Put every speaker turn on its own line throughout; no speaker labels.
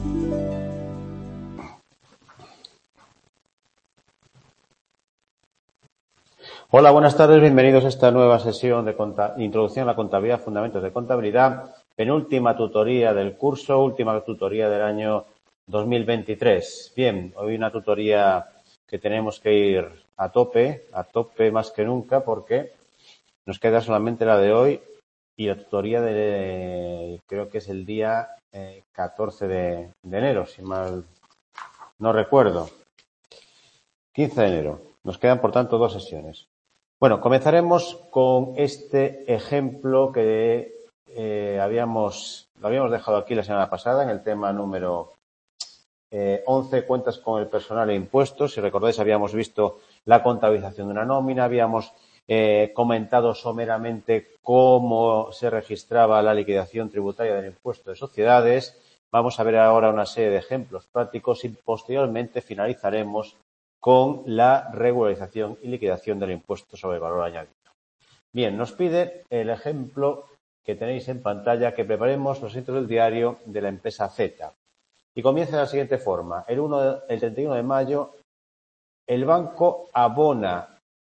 Hola, buenas tardes, bienvenidos a esta nueva sesión de Introducción a la Contabilidad, Fundamentos de Contabilidad, penúltima tutoría del curso, última tutoría del año 2023. Bien, hoy una tutoría que tenemos que ir a tope más que nunca, porque nos queda solamente la de hoy y la tutoría creo que es el día 14 de enero, si mal no recuerdo. 15 de enero. Nos quedan, por tanto, 2 sesiones. Bueno, comenzaremos con este ejemplo que lo habíamos dejado aquí la semana pasada en el tema número 11, cuentas con el personal e impuestos. Si recordáis, habíamos visto la contabilización de una nómina, habíamos comentado someramente cómo se registraba la liquidación tributaria del impuesto de sociedades. Vamos a ver ahora una serie de ejemplos prácticos y posteriormente finalizaremos con la regularización y liquidación del impuesto sobre el valor añadido. Bien, nos pide el ejemplo que tenéis en pantalla que preparemos los hechos del diario de la empresa Z. Y comienza de la siguiente forma. El 31 de mayo, el banco abona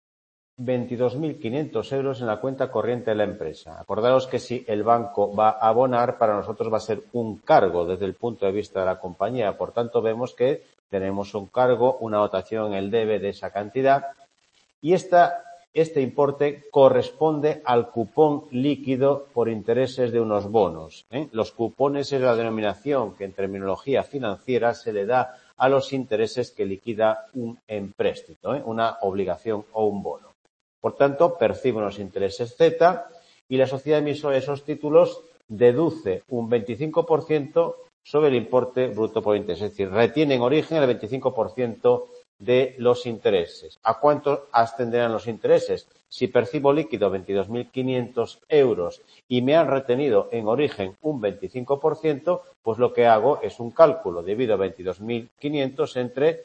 22.500 euros en la cuenta corriente de la empresa. Acordaros que si el banco va a abonar, para nosotros va a ser un cargo desde el punto de vista de la compañía. Por tanto, vemos que tenemos un cargo, una dotación en el debe de esa cantidad y este importe corresponde al cupón líquido por intereses de unos bonos. Los cupones es la denominación que en terminología financiera se le da a los intereses que liquida un empréstito, una obligación o un bono. Por tanto, percibe unos intereses Z y la sociedad emisora de esos títulos deduce un 25% sobre el importe bruto por interés. Es decir, retiene en origen el 25% de los intereses. ¿A cuánto ascenderán los intereses? Si percibo líquido 22.500 euros y me han retenido en origen un 25%, pues lo que hago es un cálculo. Divido 22.500 entre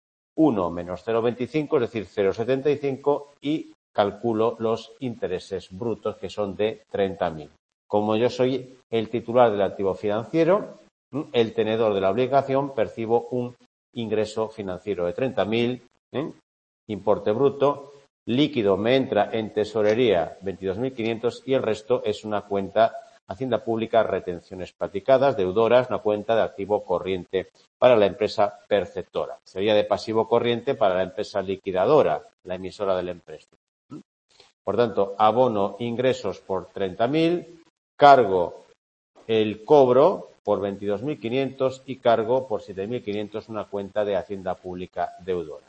1 menos 0,25, es decir, 0,75 y calculo los intereses brutos que son de 30.000. Como yo soy el titular del activo financiero, el tenedor de la obligación, percibo un ingreso financiero de 30.000, importe bruto, líquido me entra en tesorería 22.500 y el resto es una cuenta Hacienda Pública, retenciones practicadas, deudoras, una cuenta de activo corriente para la empresa perceptora. Sería de pasivo corriente para la empresa liquidadora, la emisora del empréstito. Por tanto, abono ingresos por 30.000, cargo el cobro por 22.500 y cargo por 7.500 una cuenta de Hacienda Pública deudora.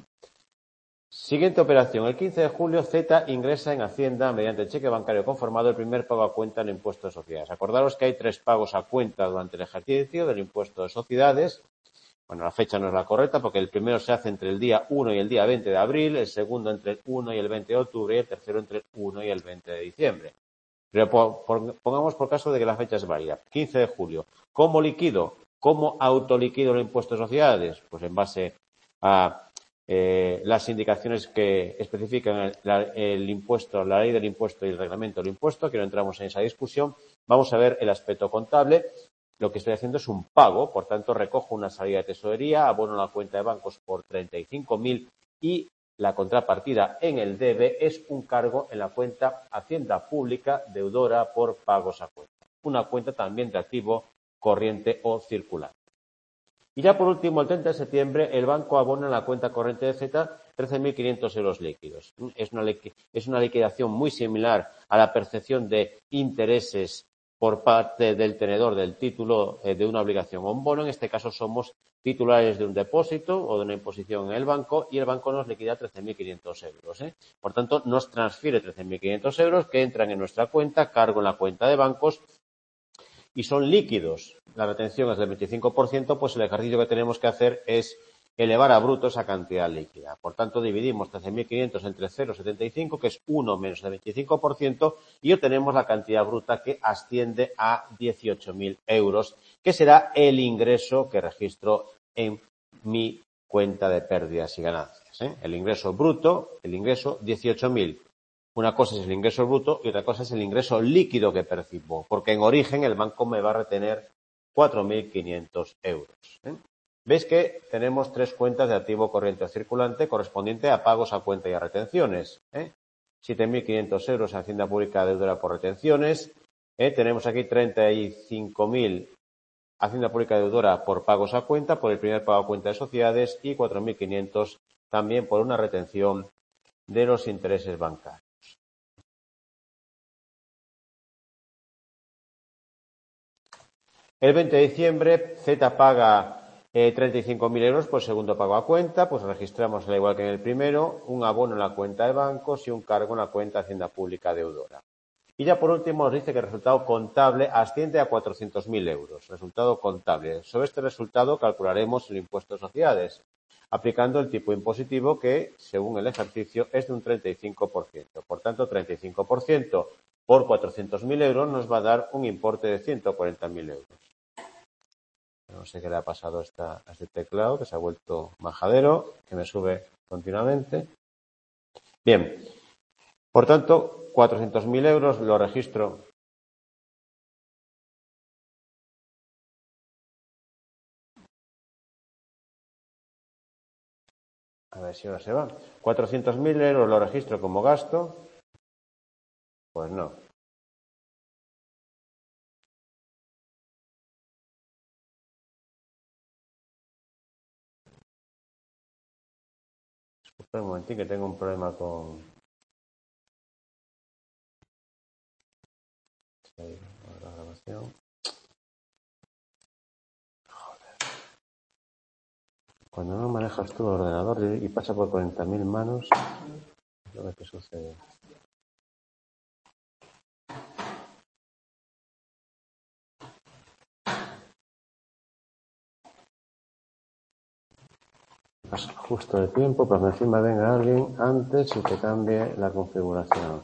Siguiente operación. El 15 de julio, Z ingresa en Hacienda mediante cheque bancario conformado el primer pago a cuenta en el impuesto de sociedades. Acordaros que hay 3 pagos a cuenta durante el ejercicio del impuesto de sociedades. Bueno, la fecha no es la correcta porque el primero se hace entre el día 1 y el día 20 de abril, el segundo entre el 1 y el 20 de octubre y el tercero entre el 1 y el 20 de diciembre. Pero pongamos por caso de que la fecha es válida. 15 de julio. ¿Cómo liquido? ¿Cómo autoliquido el impuesto de sociedades? Pues en base a las indicaciones que especifican el impuesto, la ley del impuesto y el reglamento del impuesto, que no entramos en esa discusión. Vamos a ver el aspecto contable. Lo que estoy haciendo es un pago, por tanto recojo una salida de tesorería, abono la cuenta de bancos por 35.000 y la contrapartida en el debe es un cargo en la cuenta Hacienda Pública deudora por pagos a cuenta. Una cuenta también de activo corriente o circular. Y ya por último, el 30 de septiembre, el banco abona en la cuenta corriente de Z 13.500 euros líquidos. Es una liquidación muy similar a la percepción de intereses por parte del tenedor del título de una obligación o un bono. En este caso somos titulares de un depósito o de una imposición en el banco y el banco nos liquida 13.500 euros. Por tanto, nos transfiere 13.500 euros que entran en nuestra cuenta, cargo en la cuenta de bancos y son líquidos. La retención es del 25%, pues el ejercicio que tenemos que hacer es elevar a bruto esa cantidad líquida. Por tanto, dividimos 13.500 entre 0,75, que es 1 menos el 25%, y obtenemos la cantidad bruta que asciende a 18.000 euros, que será el ingreso que registro en mi cuenta de pérdidas y ganancias. El ingreso bruto, el ingreso 18.000. Una cosa es el ingreso bruto y otra cosa es el ingreso líquido que percibo, porque en origen el banco me va a retener 4.500 euros. Veis que tenemos tres cuentas de activo corriente o circulante correspondiente a pagos a cuenta y a retenciones. 7.500 euros en Hacienda Pública Deudora por retenciones. Tenemos aquí 35.000 Hacienda Pública Deudora por pagos a cuenta, por el primer pago a cuenta de sociedades, y 4.500 también por una retención de los intereses bancarios. El 20 de diciembre, Z paga 35.000 euros por segundo pago a cuenta, pues registramos, al igual que en el primero, un abono en la cuenta de bancos y un cargo en la cuenta Hacienda Pública Deudora. Y ya por último nos dice que el resultado contable asciende a 400.000 euros. Resultado contable. Sobre este resultado calcularemos el impuesto de sociedades, aplicando el tipo impositivo que, según el ejercicio, es de un 35%. Por tanto, 35% por 400.000 euros nos va a dar un importe de 140.000 euros. No sé qué le ha pasado a este teclado, que se ha vuelto majadero, que me sube continuamente. Bien, por tanto, 400.000 euros lo registro. A ver si ahora se va. 400.000 euros lo registro como gasto. Pues no. Disculpe un momentín que tengo un problema con... la grabación. Joder. Cuando no manejas tú el ordenador y pasa por 40.000 manos, es lo que sucede. Pasa justo de tiempo para que encima venga alguien antes y te cambie la configuración.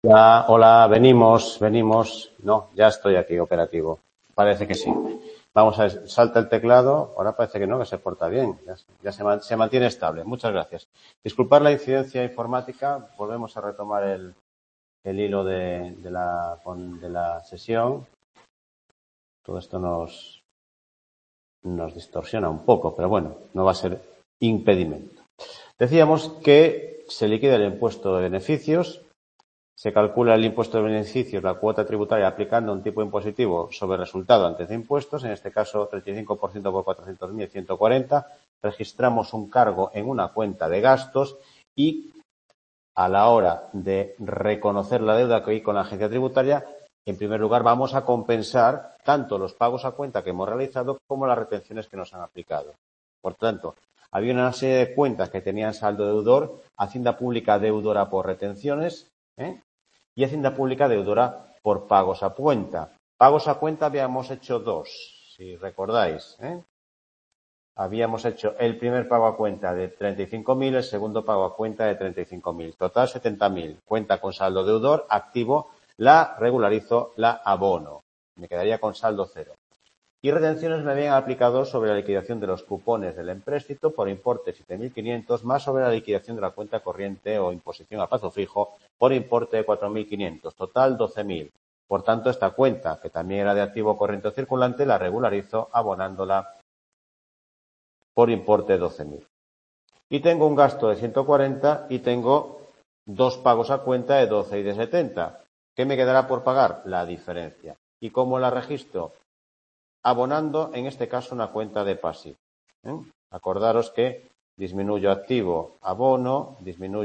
Hola, venimos. No, ya estoy aquí, operativo. Parece que sí. Vamos a ver, salta el teclado. Ahora parece que no, que se porta bien. Ya se mantiene estable. Muchas gracias. Disculpar la incidencia informática. Volvemos a retomar el hilo de la sesión. Todo esto nos distorsiona un poco, pero bueno, no va a ser impedimento. Decíamos que se liquida el impuesto de beneficios. Se calcula el impuesto de beneficios, la cuota tributaria, aplicando un tipo impositivo sobre resultado antes de impuestos, en este caso 35% por 400.000, 140. Registramos un cargo en una cuenta de gastos y a la hora de reconocer la deuda que hay con la agencia tributaria, en primer lugar vamos a compensar tanto los pagos a cuenta que hemos realizado como las retenciones que nos han aplicado. Por tanto, había una serie de cuentas que tenían saldo deudor, Hacienda Pública deudora por retenciones, y Hacienda Pública deudora por pagos a cuenta. Pagos a cuenta habíamos hecho dos, si recordáis. Habíamos hecho el primer pago a cuenta de 35.000, el segundo pago a cuenta de 35.000. Total 70.000. Cuenta con saldo deudor activo, la regularizo, la abono. Me quedaría con saldo cero. Y retenciones me habían aplicado sobre la liquidación de los cupones del empréstito por importe 7.500 más sobre la liquidación de la cuenta corriente o imposición a plazo fijo por importe de 4.500. Total 12.000. Por tanto, esta cuenta, que también era de activo corriente o circulante, la regularizo abonándola por importe de 12.000. Y tengo un gasto de 140 y tengo dos pagos a cuenta de 12 y de 70. ¿Qué me quedará por pagar? La diferencia. ¿Y cómo la registro? Abonando, en este caso, una cuenta de pasivo. Acordaros que disminuyo activo, abono,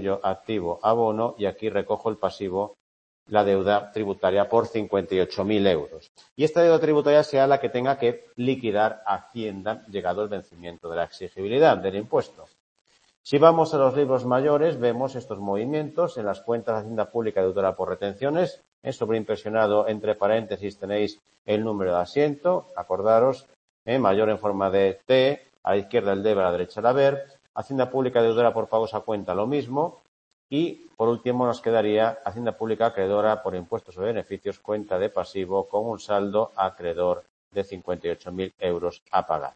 y aquí recojo el pasivo, la deuda tributaria por 58.000 euros. Y esta deuda tributaria será la que tenga que liquidar Hacienda llegado el vencimiento de la exigibilidad del impuesto. Si vamos a los libros mayores, vemos estos movimientos en las cuentas de Hacienda Pública deudora por retenciones. Sobreimpresionado entre paréntesis tenéis el número de asiento, acordaros, mayor en forma de T, a la izquierda el debe, a la derecha el haber. Hacienda Pública deudora por pagos a cuenta, lo mismo. Y, por último, nos quedaría Hacienda Pública acreedora por impuestos sobre beneficios, cuenta de pasivo, con un saldo acreedor de 58.000 euros a pagar.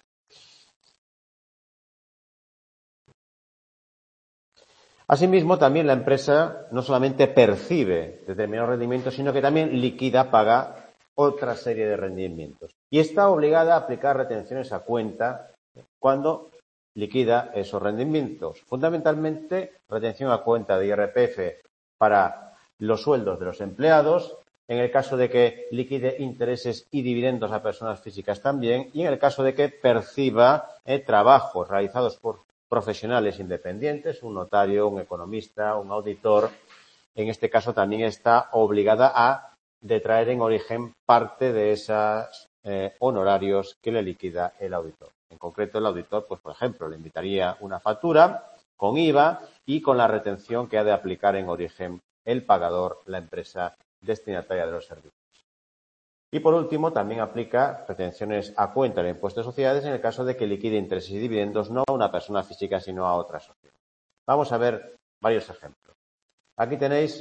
Asimismo, también la empresa no solamente percibe determinados rendimientos, sino que también liquida, paga otra serie de rendimientos. Y está obligada a aplicar retenciones a cuenta cuando liquida esos rendimientos. Fundamentalmente, retención a cuenta de IRPF para los sueldos de los empleados, en el caso de que liquide intereses y dividendos a personas físicas también, y en el caso de que perciba trabajos realizados por profesionales independientes, un notario, un economista, un auditor, en este caso también está obligada a detraer en origen parte de esos honorarios que le liquida el auditor. En concreto, el auditor, pues por ejemplo, le invitaría una factura con IVA y con la retención que ha de aplicar en origen el pagador, la empresa destinataria de los servicios. Y por último, también aplica retenciones a cuenta del impuesto de sociedades en el caso de que liquide intereses y dividendos no a una persona física, sino a otra sociedad. Vamos a ver varios ejemplos. Aquí tenéis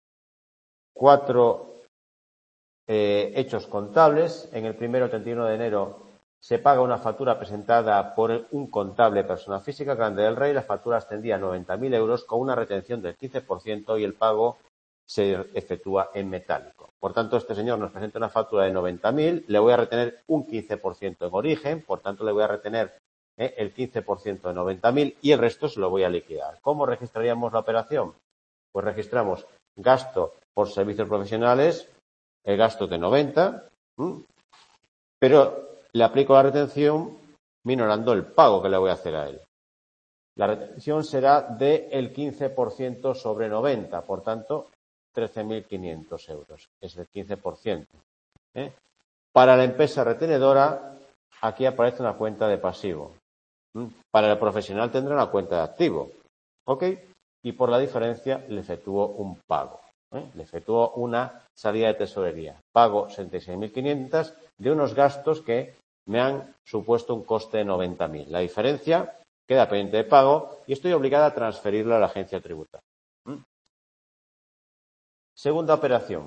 4 hechos contables. En el primero, el 31 de enero, se paga una factura presentada por un contable persona física, Grande del Rey. La factura ascendía a 90.000 euros con una retención del 15% y el pago se efectúa en metálico. Por tanto, este señor nos presenta una factura de 90.000, le voy a retener un 15% en origen, por tanto, le voy a retener el 15% de 90.000 y el resto se lo voy a liquidar. ¿Cómo registraríamos la operación? Pues registramos gasto por servicios profesionales, el gasto de 90, pero le aplico la retención minorando el pago que le voy a hacer a él. La retención será del 15% sobre 90, por tanto, 13.500 euros. Es el 15%. Para la empresa retenedora, aquí aparece una cuenta de pasivo. Para el profesional tendrá una cuenta de activo. ¿Ok? Y por la diferencia le efectúo un pago. Le efectúo una salida de tesorería. Pago 66.500 de unos gastos que me han supuesto un coste de 90.000. La diferencia queda pendiente de pago y estoy obligada a transferirla a la agencia tributaria. Segunda operación.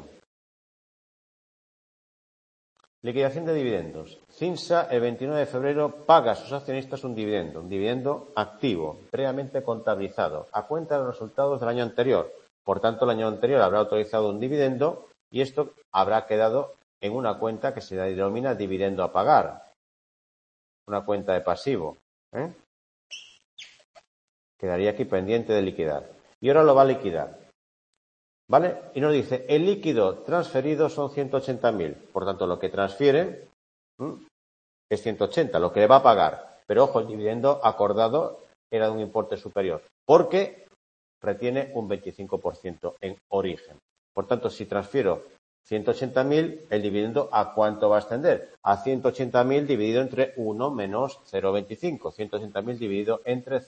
Liquidación de dividendos. Cinsa el 29 de febrero paga a sus accionistas un dividendo activo, previamente contabilizado, a cuenta de los resultados del año anterior. Por tanto, el año anterior habrá autorizado un dividendo y esto habrá quedado en una cuenta que se denomina dividendo a pagar, una cuenta de pasivo. Quedaría aquí pendiente de liquidar. Y ahora lo va a liquidar. ¿Vale? Y nos dice, el líquido transferido son 180.000. Por tanto, lo que transfiere es 180, lo que le va a pagar. Pero ojo, el dividendo acordado era de un importe superior, porque retiene un 25% en origen. Por tanto, si transfiero 180.000, el dividendo ¿a cuánto va a ascender? A 180.000 dividido entre 1 menos 0,25. 180.000 dividido entre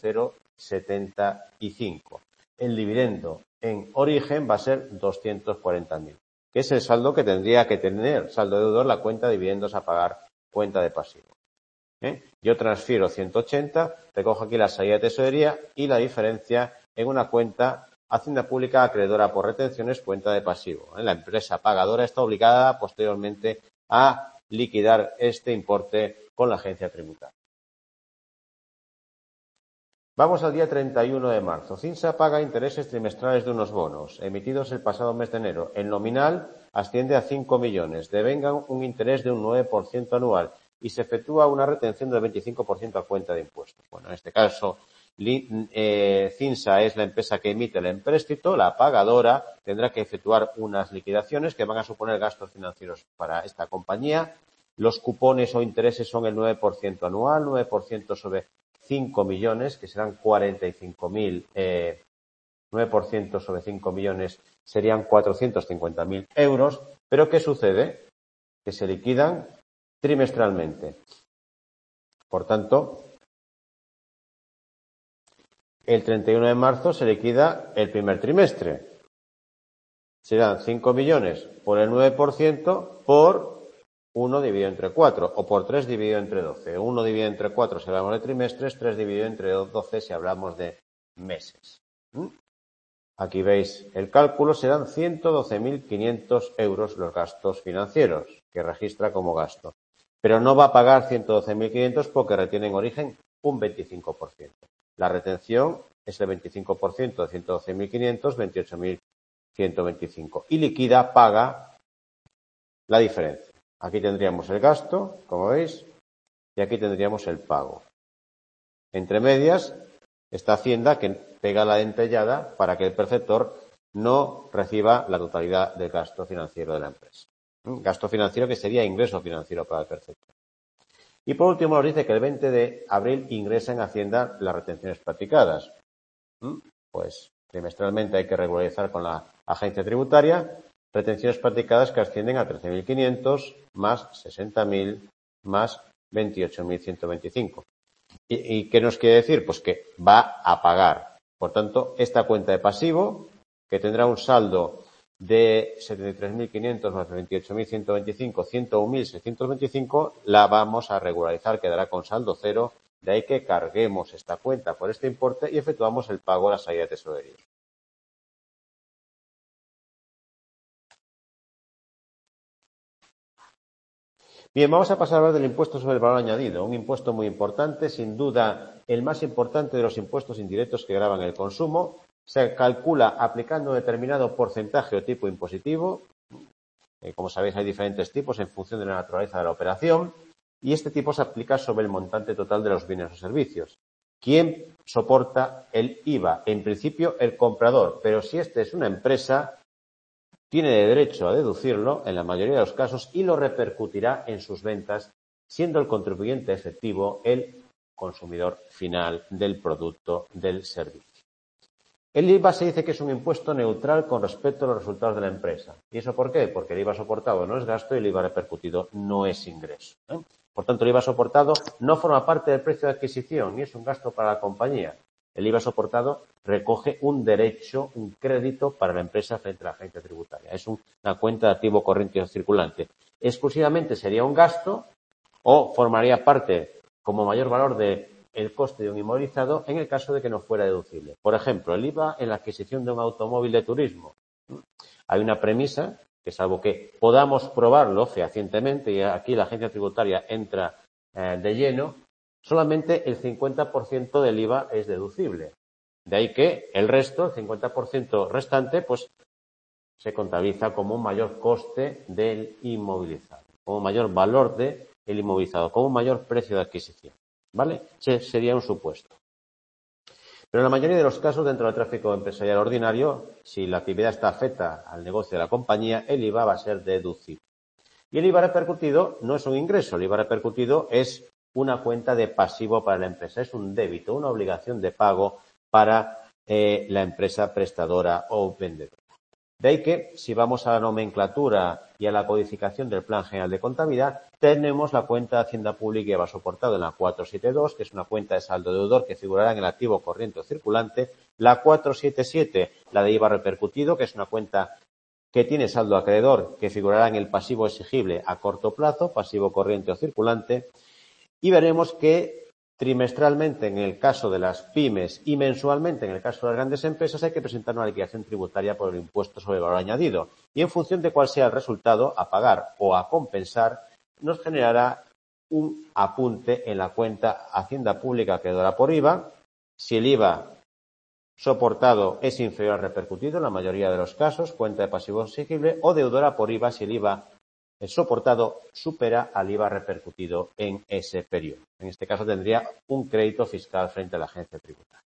0,75. El dividendo en origen va a ser 240.000, que es el saldo que tendría que tener, saldo deudor, la cuenta de dividendos a pagar, cuenta de pasivo. Yo transfiero 180, recojo aquí la salida de tesorería y la diferencia en una cuenta Hacienda Pública acreedora por retenciones, cuenta de pasivo. La empresa pagadora está obligada posteriormente a liquidar este importe con la agencia tributaria. Vamos al día 31 de marzo. Cinsa paga intereses trimestrales de unos bonos emitidos el pasado mes de enero. El nominal asciende a 5 millones. Devengan un interés de un 9% anual y se efectúa una retención del 25% a cuenta de impuestos. Bueno, en este caso, Cinsa es la empresa que emite el empréstito, la pagadora tendrá que efectuar unas liquidaciones que van a suponer gastos financieros para esta compañía. Los cupones o intereses son el 9% anual, 9% sobre 5 millones, que serán 45.000, 9% sobre 5 millones serían 450.000 euros. Pero ¿qué sucede? Que se liquidan trimestralmente. Por tanto, el 31 de marzo se liquida el primer trimestre. Serán 5 millones por el 9% por 1 dividido entre 4 o por 3 dividido entre 12. 1 dividido entre 4 si hablamos de trimestres, 3 dividido entre 12 si hablamos de meses. Aquí veis el cálculo, serán 112.500 euros los gastos financieros que registra como gasto. Pero no va a pagar 112.500 porque retiene en origen un 25%. La retención es el 25% de 112.500, 28.125. Y liquida, paga la diferencia. Aquí tendríamos el gasto, como veis, y aquí tendríamos el pago. Entre medias está Hacienda que pega la dentellada para que el perceptor no reciba la totalidad del gasto financiero de la empresa. Gasto financiero que sería ingreso financiero para el perceptor. Y por último nos dice que el 20 de abril ingresa en Hacienda las retenciones practicadas. Pues trimestralmente hay que regularizar con la agencia tributaria retenciones practicadas que ascienden a 13.500 más 60.000 más 28.125. ¿Y qué nos quiere decir? Pues que va a pagar. Por tanto, esta cuenta de pasivo, que tendrá un saldo de 73.500 más 28.125, 101.625, la vamos a regularizar, quedará con saldo cero. De ahí que carguemos esta cuenta por este importe y efectuamos el pago a la salida de tesorería. Bien, vamos a pasar a hablar del impuesto sobre el valor añadido, un impuesto muy importante, sin duda el más importante de los impuestos indirectos que gravan el consumo. Se calcula aplicando un determinado porcentaje o tipo impositivo. Como sabéis, hay diferentes tipos en función de la naturaleza de la operación y este tipo se aplica sobre el montante total de los bienes o servicios. ¿Quién soporta el IVA? En principio, el comprador, pero si este es una empresa, tiene derecho a deducirlo en la mayoría de los casos y lo repercutirá en sus ventas, siendo el contribuyente efectivo el consumidor final del producto del servicio. El IVA se dice que es un impuesto neutral con respecto a los resultados de la empresa. ¿Y eso por qué? Porque el IVA soportado no es gasto y el IVA repercutido no es ingreso. Por tanto, el IVA soportado no forma parte del precio de adquisición ni es un gasto para la compañía. El IVA soportado recoge un derecho, un crédito para la empresa frente a la agencia tributaria. Es una cuenta de activo corriente circulante. Exclusivamente sería un gasto o formaría parte como mayor valor del coste de un inmovilizado en el caso de que no fuera deducible. Por ejemplo, el IVA en la adquisición de un automóvil de turismo. Hay una premisa que, salvo que podamos probarlo fehacientemente, y aquí la agencia tributaria entra de lleno, solamente el 50% del IVA es deducible. De ahí que el resto, el 50% restante, pues se contabiliza como un mayor coste del inmovilizado, como mayor valor del inmovilizado, como un mayor precio de adquisición. ¿Vale? Ese sería un supuesto. Pero en la mayoría de los casos, dentro del tráfico empresarial ordinario, si la actividad está afecta al negocio de la compañía, el IVA va a ser deducible. Y el IVA repercutido no es un ingreso, el IVA repercutido es una cuenta de pasivo para la empresa, es un débito, una obligación de pago para la empresa prestadora o vendedora. De ahí que, si vamos a la nomenclatura y a la codificación del Plan General de Contabilidad, tenemos la cuenta de Hacienda Pública y IVA soportado en la 472, que es una cuenta de saldo deudor que figurará en el activo corriente o circulante, la 477, la de IVA repercutido, que es una cuenta que tiene saldo acreedor, que figurará en el pasivo exigible a corto plazo, pasivo corriente o circulante, y veremos que trimestralmente en el caso de las pymes y mensualmente en el caso de las grandes empresas hay que presentar una liquidación tributaria por el impuesto sobre el valor añadido y en función de cuál sea el resultado a pagar o a compensar nos generará un apunte en la cuenta Hacienda Pública acreedora por IVA. Si el IVA soportado es inferior al repercutido en la mayoría de los casos, cuenta de pasivo exigible o deudora por IVA si el IVA soportado supera al IVA repercutido en ese periodo. En este caso tendría un crédito fiscal frente a la agencia tributaria.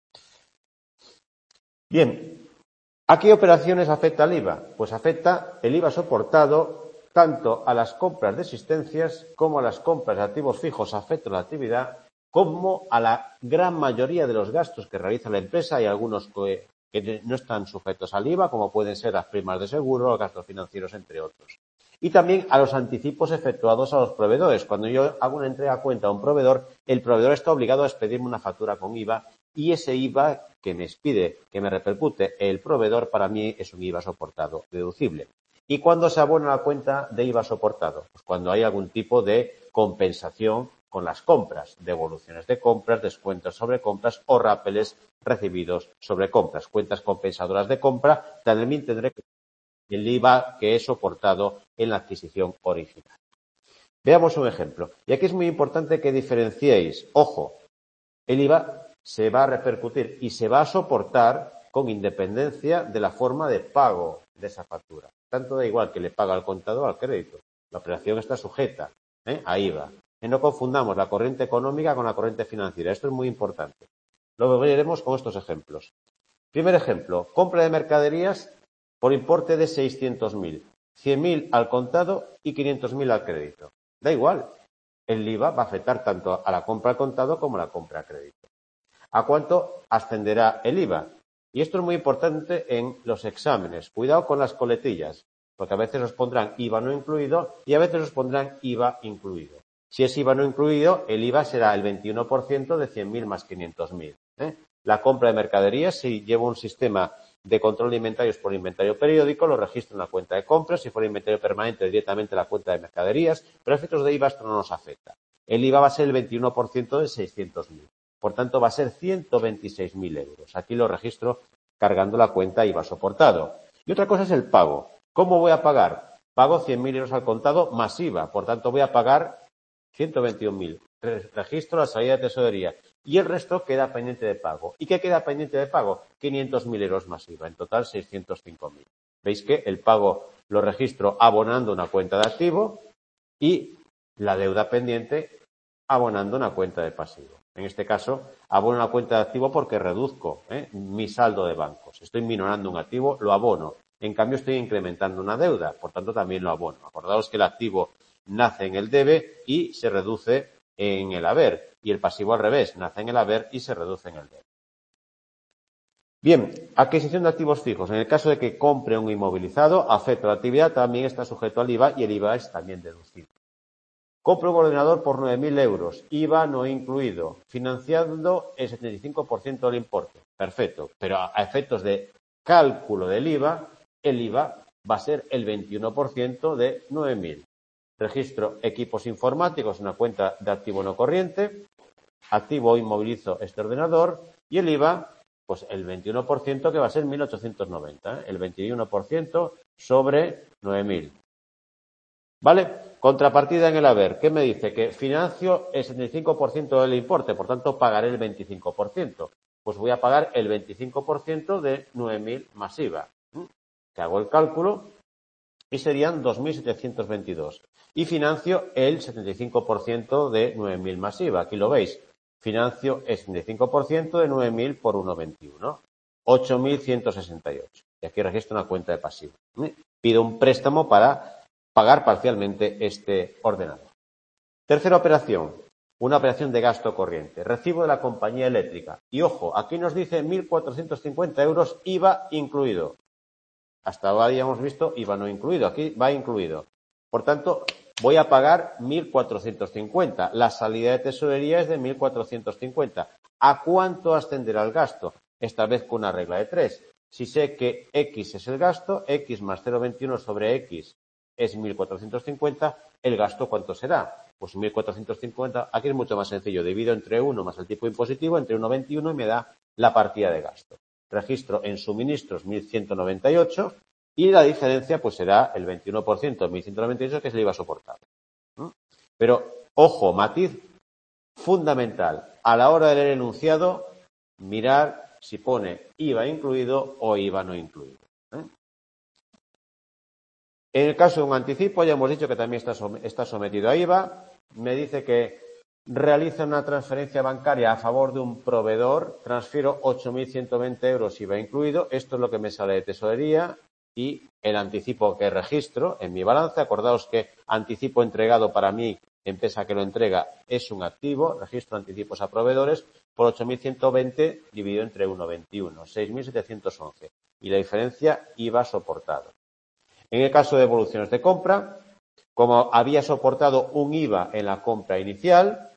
Bien, ¿a qué operaciones afecta el IVA? Pues afecta el IVA soportado tanto a las compras de existencias como a las compras de activos fijos afectos a la actividad, como a la gran mayoría de los gastos que realiza la empresa. Hay algunos que no están sujetos al IVA, como pueden ser las primas de seguro, los gastos financieros, entre otros. Y también a los anticipos efectuados a los proveedores. Cuando yo hago una entrega a cuenta a un proveedor, el proveedor está obligado a expedirme una factura con IVA y ese IVA que me expide, que me repercute el proveedor, para mí es un IVA soportado deducible. ¿Y cuándo se abona la cuenta de IVA soportado? Pues cuando hay algún tipo de compensación con las compras, devoluciones de compras, descuentos sobre compras o rápeles recibidos sobre compras. Cuentas compensadoras de compra también tendré que el IVA que es soportado en la adquisición original. Veamos un ejemplo. Y aquí es muy importante que diferenciéis. Ojo, el IVA se va a repercutir y se va a soportar con independencia de la forma de pago de esa factura. Tanto da igual que le paga al contado o al crédito. La operación está sujeta a IVA. Y no confundamos la corriente económica con la corriente financiera. Esto es muy importante. Lo veremos con estos ejemplos. Primer ejemplo, compra de mercaderías por importe de 600.000, 100.000 al contado y 500.000 al crédito. Da igual, el IVA va a afectar tanto a la compra al contado como a la compra a crédito. ¿A cuánto ascenderá el IVA? Y esto es muy importante en los exámenes. Cuidado con las coletillas, porque a veces os pondrán IVA no incluido y a veces os pondrán IVA incluido. Si es IVA no incluido, el IVA será el 21% de 100.000 más 500.000. La compra de mercaderías, si llevo un sistema de control de inventarios por inventario periódico, lo registro en la cuenta de compras. Si fuera inventario permanente, directamente en la cuenta de mercaderías. Pero a efectos de IVA esto no nos afecta. El IVA va a ser el 21% de 600.000. Por tanto, va a ser 126.000 euros. Aquí lo registro cargando la cuenta IVA soportado. Y otra cosa es el pago. ¿Cómo voy a pagar? Pago 100.000 euros al contado más IVA. Por tanto, voy a pagar 121.000. Registro la salida de tesorería. Y el resto queda pendiente de pago. ¿Y qué queda pendiente de pago? 500.000 euros más IVA. En total, 605.000. Veis que el pago lo registro abonando una cuenta de activo y la deuda pendiente abonando una cuenta de pasivo. En este caso, abono una cuenta de activo porque reduzco mi saldo de bancos. Estoy minorando un activo, lo abono. En cambio, estoy incrementando una deuda, por tanto, también lo abono. Acordaos que el activo nace en el debe y se reduce en el haber. Y el pasivo al revés, nace en el haber y se reduce en el debe. Bien, adquisición de activos fijos. En el caso de que compre un inmovilizado, afecto a la actividad, también está sujeto al IVA y el IVA es también deducible. Compro un ordenador por 9.000 euros, IVA no incluido, financiando el 75% del importe. Perfecto, pero a efectos de cálculo del IVA, el IVA va a ser el 21% de 9.000. Registro equipos informáticos, una cuenta de activo no corriente, activo o inmovilizo este ordenador y el IVA Pues el 21% que va a ser 1.890, ¿eh? El 21% sobre 9.000. ¿Vale? Contrapartida en el haber. ¿Qué me dice? Que financio el 75% del importe, por tanto pagaré el 25%. Pues voy a pagar el 25% de 9.000 más IVA. Que hago el cálculo y serían 2.722. Y financio el 75% de 9.000 más IVA. Aquí lo veis. Financio el 75% de 9.000 por 1,21. 8.168. Y aquí registro una cuenta de pasivo. Pido un préstamo para pagar parcialmente este ordenador. Tercera operación. Una operación de gasto corriente. Recibo de la compañía eléctrica. Y ojo, aquí nos dice 1.450 euros IVA incluido. Hasta ahora habíamos visto IVA no incluido. Aquí va incluido. Por tanto, voy a pagar 1.450. La salida de tesorería es de 1.450. ¿A cuánto ascenderá el gasto? Esta vez con una regla de 3. Si sé que X es el gasto, X más 0,21 sobre X es 1.450. ¿El gasto cuánto será? Pues 1.450. Aquí es mucho más sencillo. Divido entre 1 más el tipo impositivo, entre 1,21 y me da la partida de gasto. Registro en suministros 1.198 y la diferencia pues será el 21% de 1.198 que se le iba a soportar. Pero, ojo, matiz fundamental. A la hora de leer el enunciado, mirar si pone IVA incluido o IVA no incluido. En el caso de un anticipo, ya hemos dicho que también está sometido a IVA. Me dice que realiza una transferencia bancaria a favor de un proveedor, transfiero 8.120 euros IVA incluido, esto es lo que me sale de tesorería y el anticipo que registro en mi balance. Acordaos que anticipo entregado para mí, empresa que lo entrega, es un activo, registro anticipos a proveedores por 8.120 dividido entre 1,21, 6.711 y la diferencia IVA soportado. En el caso de evoluciones de compra, como había soportado un IVA en la compra inicial,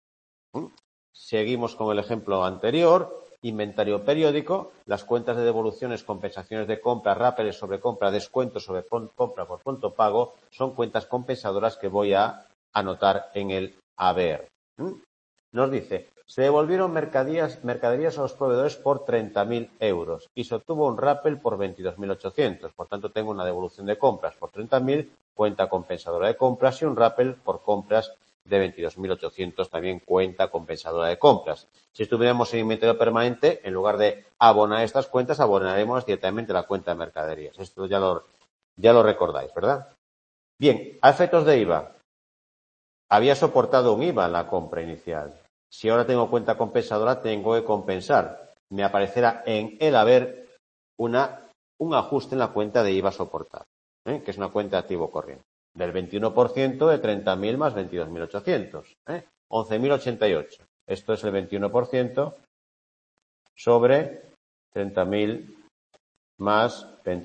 seguimos con el ejemplo anterior, inventario periódico, las cuentas de devoluciones, compensaciones de compra, rápeles sobre compra, descuentos sobre compra por pronto pago, son cuentas compensadoras que voy a anotar en el haber. Nos dice, se devolvieron mercaderías a los proveedores por 30.000 euros y se obtuvo un rappel por 22.800. Por tanto, tengo una devolución de compras por 30.000, cuenta compensadora de compras y un rappel por compras de 22.800, también cuenta compensadora de compras. Si estuviéramos en inventario permanente, en lugar de abonar estas cuentas, abonaremos directamente la cuenta de mercaderías. Esto ya lo recordáis, ¿verdad? Bien, a efectos de IVA. Había soportado un IVA en la compra inicial. Si ahora tengo cuenta compensadora, tengo que compensar. Me aparecerá en el haber un ajuste en la cuenta de IVA soportado, que es una cuenta de activo corriente. Del 21% de 30.000 más 22.800. 11.088. Esto es el 21% sobre 30.000 más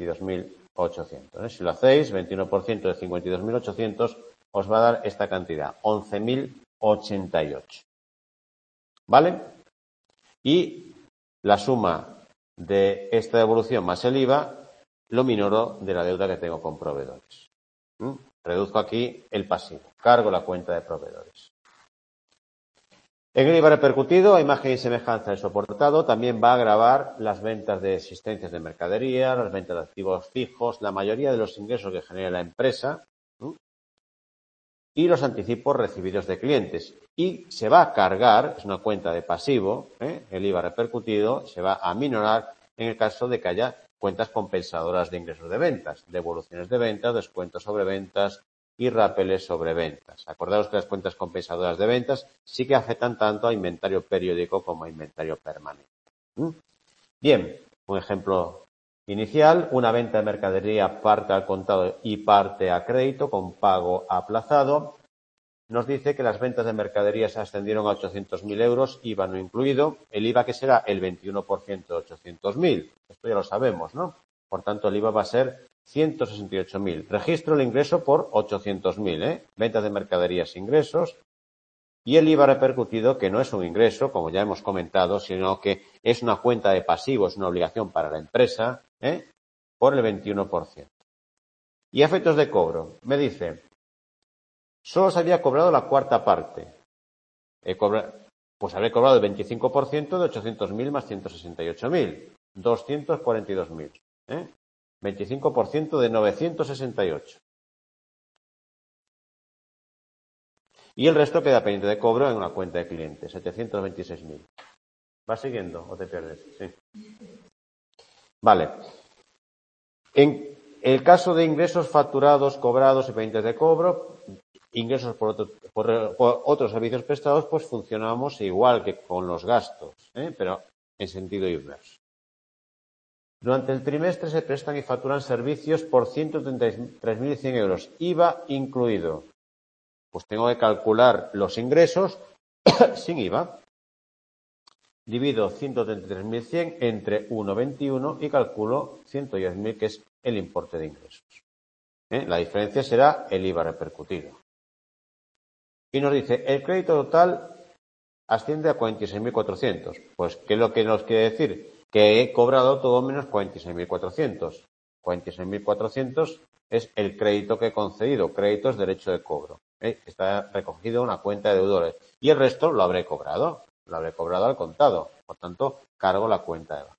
22.800. Si lo hacéis, 21% de 52.800 os va a dar esta cantidad, 11.088. ¿Vale? Y la suma de esta devolución más el IVA lo minoro de la deuda que tengo con proveedores. Reduzco aquí el pasivo, cargo la cuenta de proveedores. En el IVA repercutido, a imagen y semejanza del soportado, también va a gravar las ventas de existencias de mercadería, las ventas de activos fijos, la mayoría de los ingresos que genera la empresa y los anticipos recibidos de clientes. Y se va a cargar, es una cuenta de pasivo, el IVA repercutido, se va a minorar en el caso de que haya cuentas compensadoras de ingresos de ventas, devoluciones de ventas, descuentos sobre ventas y rapeles sobre ventas. Acordaos que las cuentas compensadoras de ventas sí que afectan tanto a inventario periódico como a inventario permanente. Bien, un ejemplo inicial, una venta de mercadería parte al contado y parte a crédito con pago aplazado. Nos dice que las ventas de mercaderías ascendieron a 800.000 euros, IVA no incluido. El IVA que será el 21% de 800.000. Esto ya lo sabemos, ¿no? Por tanto, el IVA va a ser 168.000. Registro el ingreso por 800.000, Ventas de mercaderías ingresos. Y el IVA repercutido, que no es un ingreso, como ya hemos comentado, sino que es una cuenta de pasivos, una obligación para la empresa, por el 21%. Y a efectos de cobro, me dice, solo se había cobrado la cuarta parte. Pues habré cobrado el 25% de 800.000 más 168.000. 242.000. 25% de 968. Y el resto queda pendiente de cobro en una cuenta de cliente, 726.000. ¿Vas siguiendo o te pierdes? Sí. Vale. En el caso de ingresos facturados, cobrados y pendientes de cobro, ingresos por otros servicios prestados, pues funcionamos igual que con los gastos, pero en sentido inverso. Durante el trimestre se prestan y facturan servicios por 133.100 euros, IVA incluido. Pues tengo que calcular los ingresos sin IVA. Divido 133.100 entre 1,21 y calculo 110.000, que es el importe de ingresos. La diferencia será el IVA repercutido. Y nos dice, el crédito total asciende a 46.400. Pues, ¿qué es lo que nos quiere decir? Que he cobrado todo menos 46.400. 46.400 es el crédito que he concedido. Crédito es derecho de cobro. Está recogido en una cuenta de deudores. Y el resto lo habré cobrado. Lo habré cobrado al contado. Por tanto, cargo la cuenta de bancos.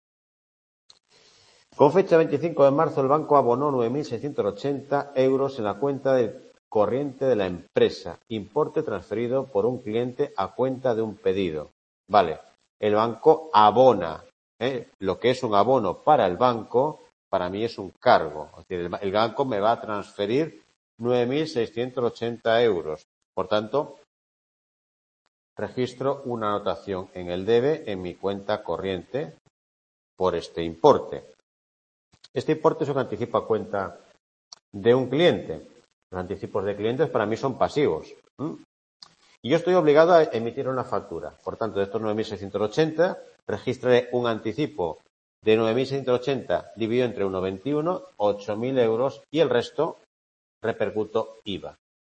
Con fecha 25 de marzo, el banco abonó 9.680 euros en la cuenta de corriente de la empresa. Importe transferido por un cliente a cuenta de un pedido. Vale. El banco abona. Lo que es un abono para el banco, para mí es un cargo. Es decir, el banco me va a transferir 9.680 euros. Por tanto, registro una anotación en el debe en mi cuenta corriente por este importe. Este importe es un anticipo a cuenta de un cliente. Los anticipos de clientes para mí son pasivos. Y yo estoy obligado a emitir una factura. Por tanto, de estos 9.680, registraré un anticipo de 9.680 dividido entre 1,21, 8.000 euros, y el resto repercuto IVA.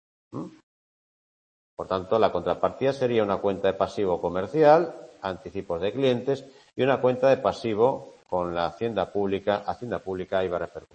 Por tanto, la contrapartida sería una cuenta de pasivo comercial, anticipos de clientes, y una cuenta de pasivo con la Hacienda Pública IVA repercutido.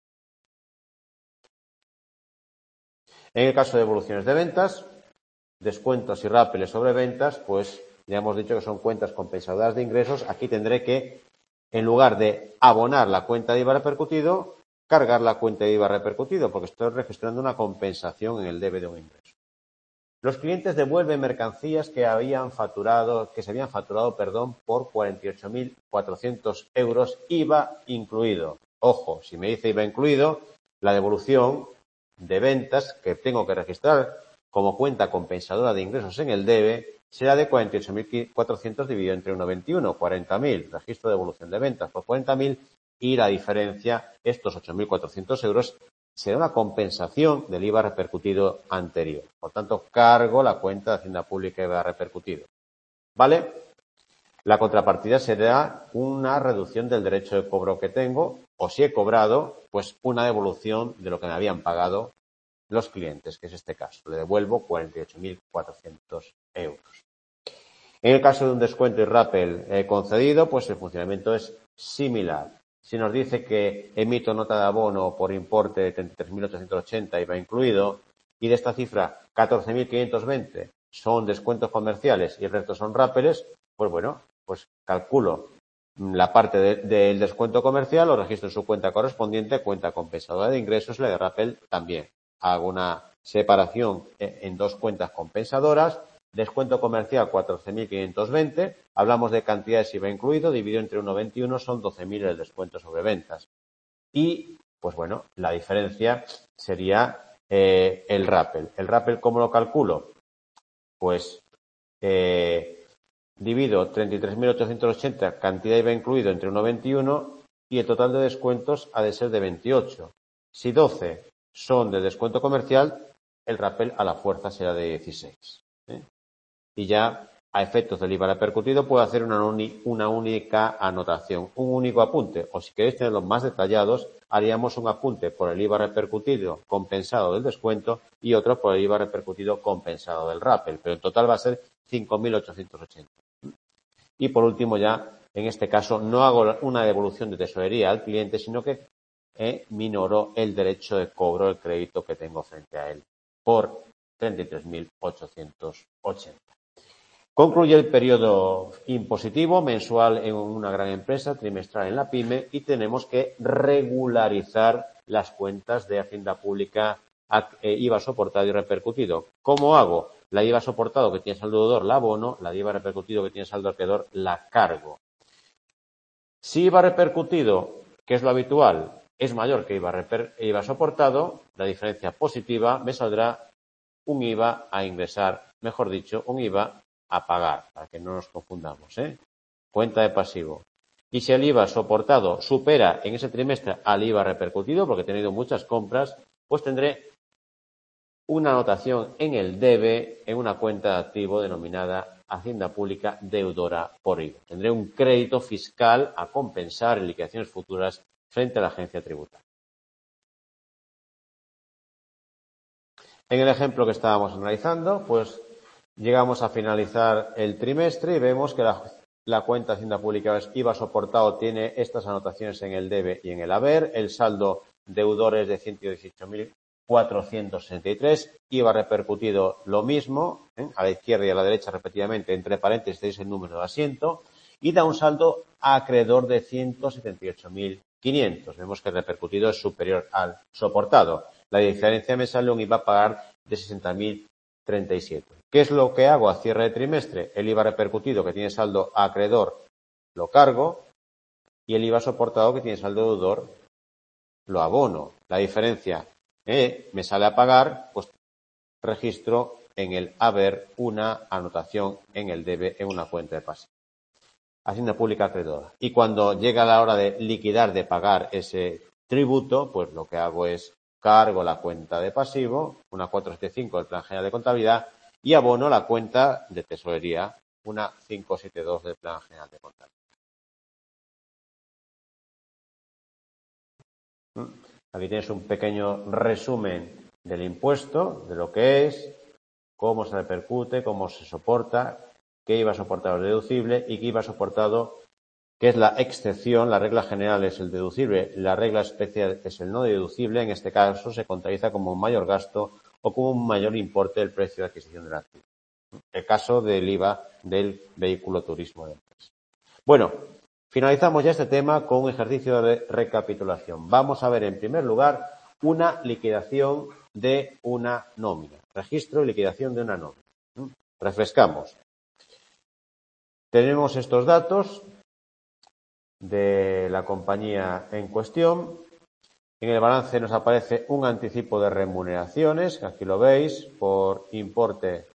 En el caso de evoluciones de ventas, descuentos y rápeles sobre ventas, pues ya hemos dicho que son cuentas compensadoras de ingresos. Aquí tendré que, en lugar de abonar la cuenta de IVA repercutido, cargar la cuenta de IVA repercutido, porque estoy registrando una compensación en el debe de un ingreso. Los clientes devuelven mercancías que se habían facturado, por 48.400 euros, IVA incluido. Ojo, si me dice IVA incluido, la devolución de ventas que tengo que registrar como cuenta compensadora de ingresos en el debe será de 48.400 dividido entre 1,21, 40.000. Registro de devolución de ventas por 40.000 y la diferencia, estos 8.400 euros, será una compensación del IVA repercutido anterior. Por tanto, cargo la cuenta de Hacienda Pública IVA repercutido. ¿Vale? La contrapartida será una reducción del derecho de cobro que tengo, o si he cobrado, pues una devolución de lo que me habían pagado los clientes, que es este caso. Le devuelvo 48.400 euros. En el caso de un descuento y rappel concedido, pues el funcionamiento es similar. Si nos dice que emito nota de abono por importe de 33.880 IVA incluido, y de esta cifra 14.520 son descuentos comerciales y el resto son rappeles, pues bueno, pues calculo la parte del descuento comercial, lo registro en su cuenta correspondiente, cuenta compensadora de ingresos, la de rappel también. Hago una separación en dos cuentas compensadoras. Descuento comercial 14.520, hablamos de cantidades IVA incluido, dividido entre 1,21 son 12.000 el descuento sobre ventas. Y, pues bueno, la diferencia sería el rappel. ¿El rappel cómo lo calculo? Pues divido 33.880, cantidad IVA incluido, entre 1,21 y el total de descuentos ha de ser de 28. Si 12 son de descuento comercial, el rappel a la fuerza será de 16. Y ya, a efectos del IVA repercutido, puedo hacer una única anotación, un único apunte. O si queréis tenerlos más detallados, haríamos un apunte por el IVA repercutido compensado del descuento y otro por el IVA repercutido compensado del rappel. Pero en total va a ser 5.880. Y por último ya, en este caso, no hago una devolución de tesorería al cliente, sino que minoro el derecho de cobro del crédito que tengo frente a él por 33.880. Concluye el periodo impositivo mensual en una gran empresa, trimestral en la pyme, y tenemos que regularizar las cuentas de Hacienda Pública, IVA soportado y repercutido. ¿Cómo hago? La IVA soportado que tiene saldo deudor la abono, la IVA repercutido que tiene saldo acreedor la cargo. Si IVA repercutido, que es lo habitual, es mayor que IVA soportado, la diferencia positiva me saldrá un IVA a ingresar, mejor dicho, un IVA a pagar, para que no nos confundamos, cuenta de pasivo. Y si el IVA soportado supera en ese trimestre al IVA repercutido, porque he tenido muchas compras, pues tendré una anotación en el debe en una cuenta de activo denominada Hacienda Pública deudora por IVA. Tendré un crédito fiscal a compensar en liquidaciones futuras frente a la agencia tributaria. En el ejemplo que estábamos analizando, pues llegamos a finalizar el trimestre y vemos que la cuenta de Hacienda Pública IVA soportado tiene estas anotaciones en el debe y en el haber. El saldo deudor es de 118.463. IVA repercutido lo mismo, a la izquierda y a la derecha repetidamente, entre paréntesis tenéis el número de asiento, y da un saldo acreedor de 178.500. Vemos que el repercutido es superior al soportado. La diferencia me sale un IVA a pagar de 60.037. ¿Qué es lo que hago a cierre de trimestre? El IVA repercutido que tiene saldo acreedor lo cargo y el IVA soportado que tiene saldo deudor lo abono. La diferencia me sale a pagar, pues registro en el haber una anotación en el debe en una cuenta de pasivo. Hacienda Pública acreedora. Y cuando llega la hora de liquidar, de pagar ese tributo, pues lo que hago es cargo la cuenta de pasivo, una 475 del Plan General de Contabilidad, y abono la cuenta de tesorería, una 572 del Plan General de Contabilidad. Aquí tienes un pequeño resumen del impuesto, de lo que es, cómo se repercute, cómo se soporta, qué IVA soportado es deducible y qué IVA soportado, que es la excepción. La regla general es el deducible, la regla especial es el no deducible. En este caso se contabiliza como un mayor gasto o como un mayor importe del precio de adquisición del activo. El caso del IVA del vehículo turismo de empresa. Bueno, finalizamos ya este tema con un ejercicio de recapitulación. Vamos a ver en primer lugar una liquidación de una nómina. Registro y liquidación de una nómina. Refrescamos. Tenemos estos datos de la compañía en cuestión. En el balance nos aparece un anticipo de remuneraciones, que aquí lo veis, por importe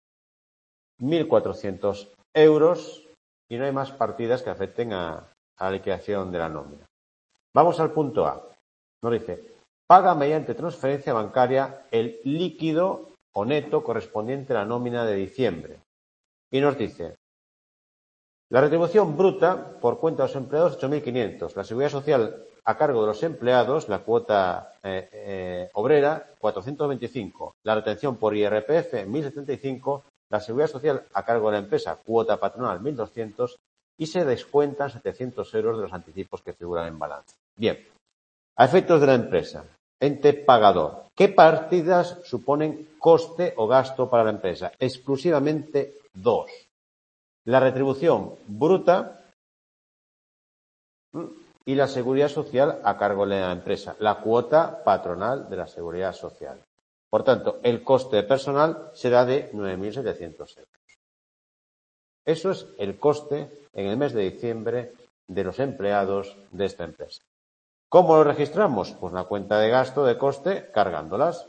1.400 euros, y no hay más partidas que afecten a la liquidación de la nómina. Vamos al punto A. Nos dice, paga mediante transferencia bancaria el líquido o neto correspondiente a la nómina de diciembre. Y nos dice, la retribución bruta por cuenta de los empleados, 8.500. La seguridad social a cargo de los empleados, la cuota obrera, 425. La retención por IRPF, 1.075. La seguridad social a cargo de la empresa, cuota patronal, 1.200. Y se descuentan 700 euros de los anticipos que figuran en balance. Bien, a efectos de la empresa, ente pagador, ¿qué partidas suponen coste o gasto para la empresa? Exclusivamente dos. La retribución bruta y la seguridad social a cargo de la empresa, la cuota patronal de la seguridad social. Por tanto, el coste personal será de 9.700 euros. Eso es el coste en el mes de diciembre de los empleados de esta empresa. ¿Cómo lo registramos? Pues la cuenta de gasto de coste cargándolas.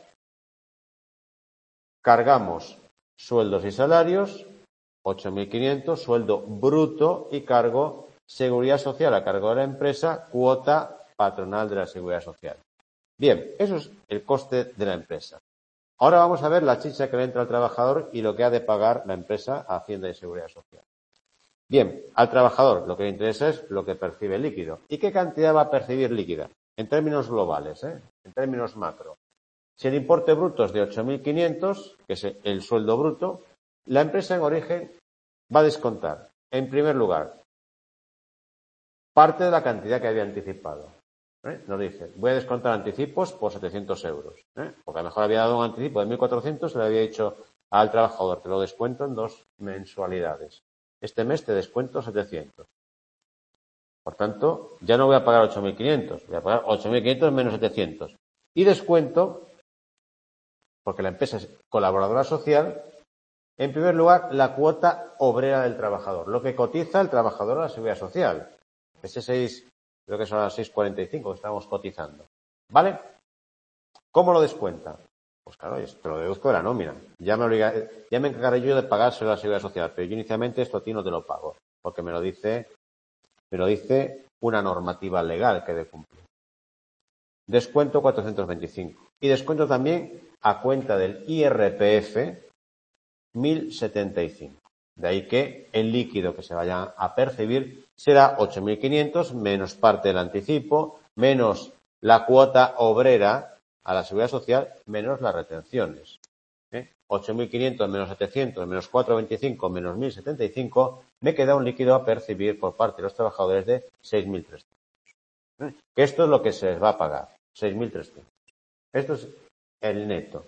Cargamos sueldos y salarios, 8.500, sueldo bruto, y cargo seguridad social a cargo de la empresa, cuota patronal de la seguridad social. Bien, eso es el coste de la empresa. Ahora vamos a ver la chicha que le entra al trabajador y lo que ha de pagar la empresa a Hacienda y Seguridad Social. Bien, al trabajador lo que le interesa es lo que percibe líquido. ¿Y qué cantidad va a percibir líquida? En términos globales, en términos macro. Si el importe bruto es de 8.500, que es el sueldo bruto, la empresa en origen va a descontar, en primer lugar, parte de la cantidad que había anticipado. Nos dice, voy a descontar anticipos por 700 euros. Porque a lo mejor había dado un anticipo de 1.400, se le había dicho al trabajador, te lo descuento en 2 mensualidades. Este mes te descuento 700. Por tanto, ya no voy a pagar 8.500, voy a pagar 8.500 menos 700. Y descuento, porque la empresa es colaboradora social, en primer lugar, la cuota obrera del trabajador, lo que cotiza el trabajador a la seguridad social. Ese 6, creo que son las 6,45 que estamos cotizando. ¿Vale? ¿Cómo lo descuenta? Pues claro, esto lo deduzco de la nómina. Ya me encargaré yo de pagárselo a la seguridad social, pero yo inicialmente esto a ti no te lo pago, porque me lo dice una normativa legal que he de cumplir. Descuento 425. Y descuento también a cuenta del IRPF 1.075. De ahí que el líquido que se vaya a percibir será 8.500 menos parte del anticipo, menos la cuota obrera a la seguridad social, menos las retenciones. 8.500 menos 700 menos 425 menos 1.075, me queda un líquido a percibir por parte de los trabajadores de 6.300. Que esto es lo que se les va a pagar, 6.300. Esto es el neto.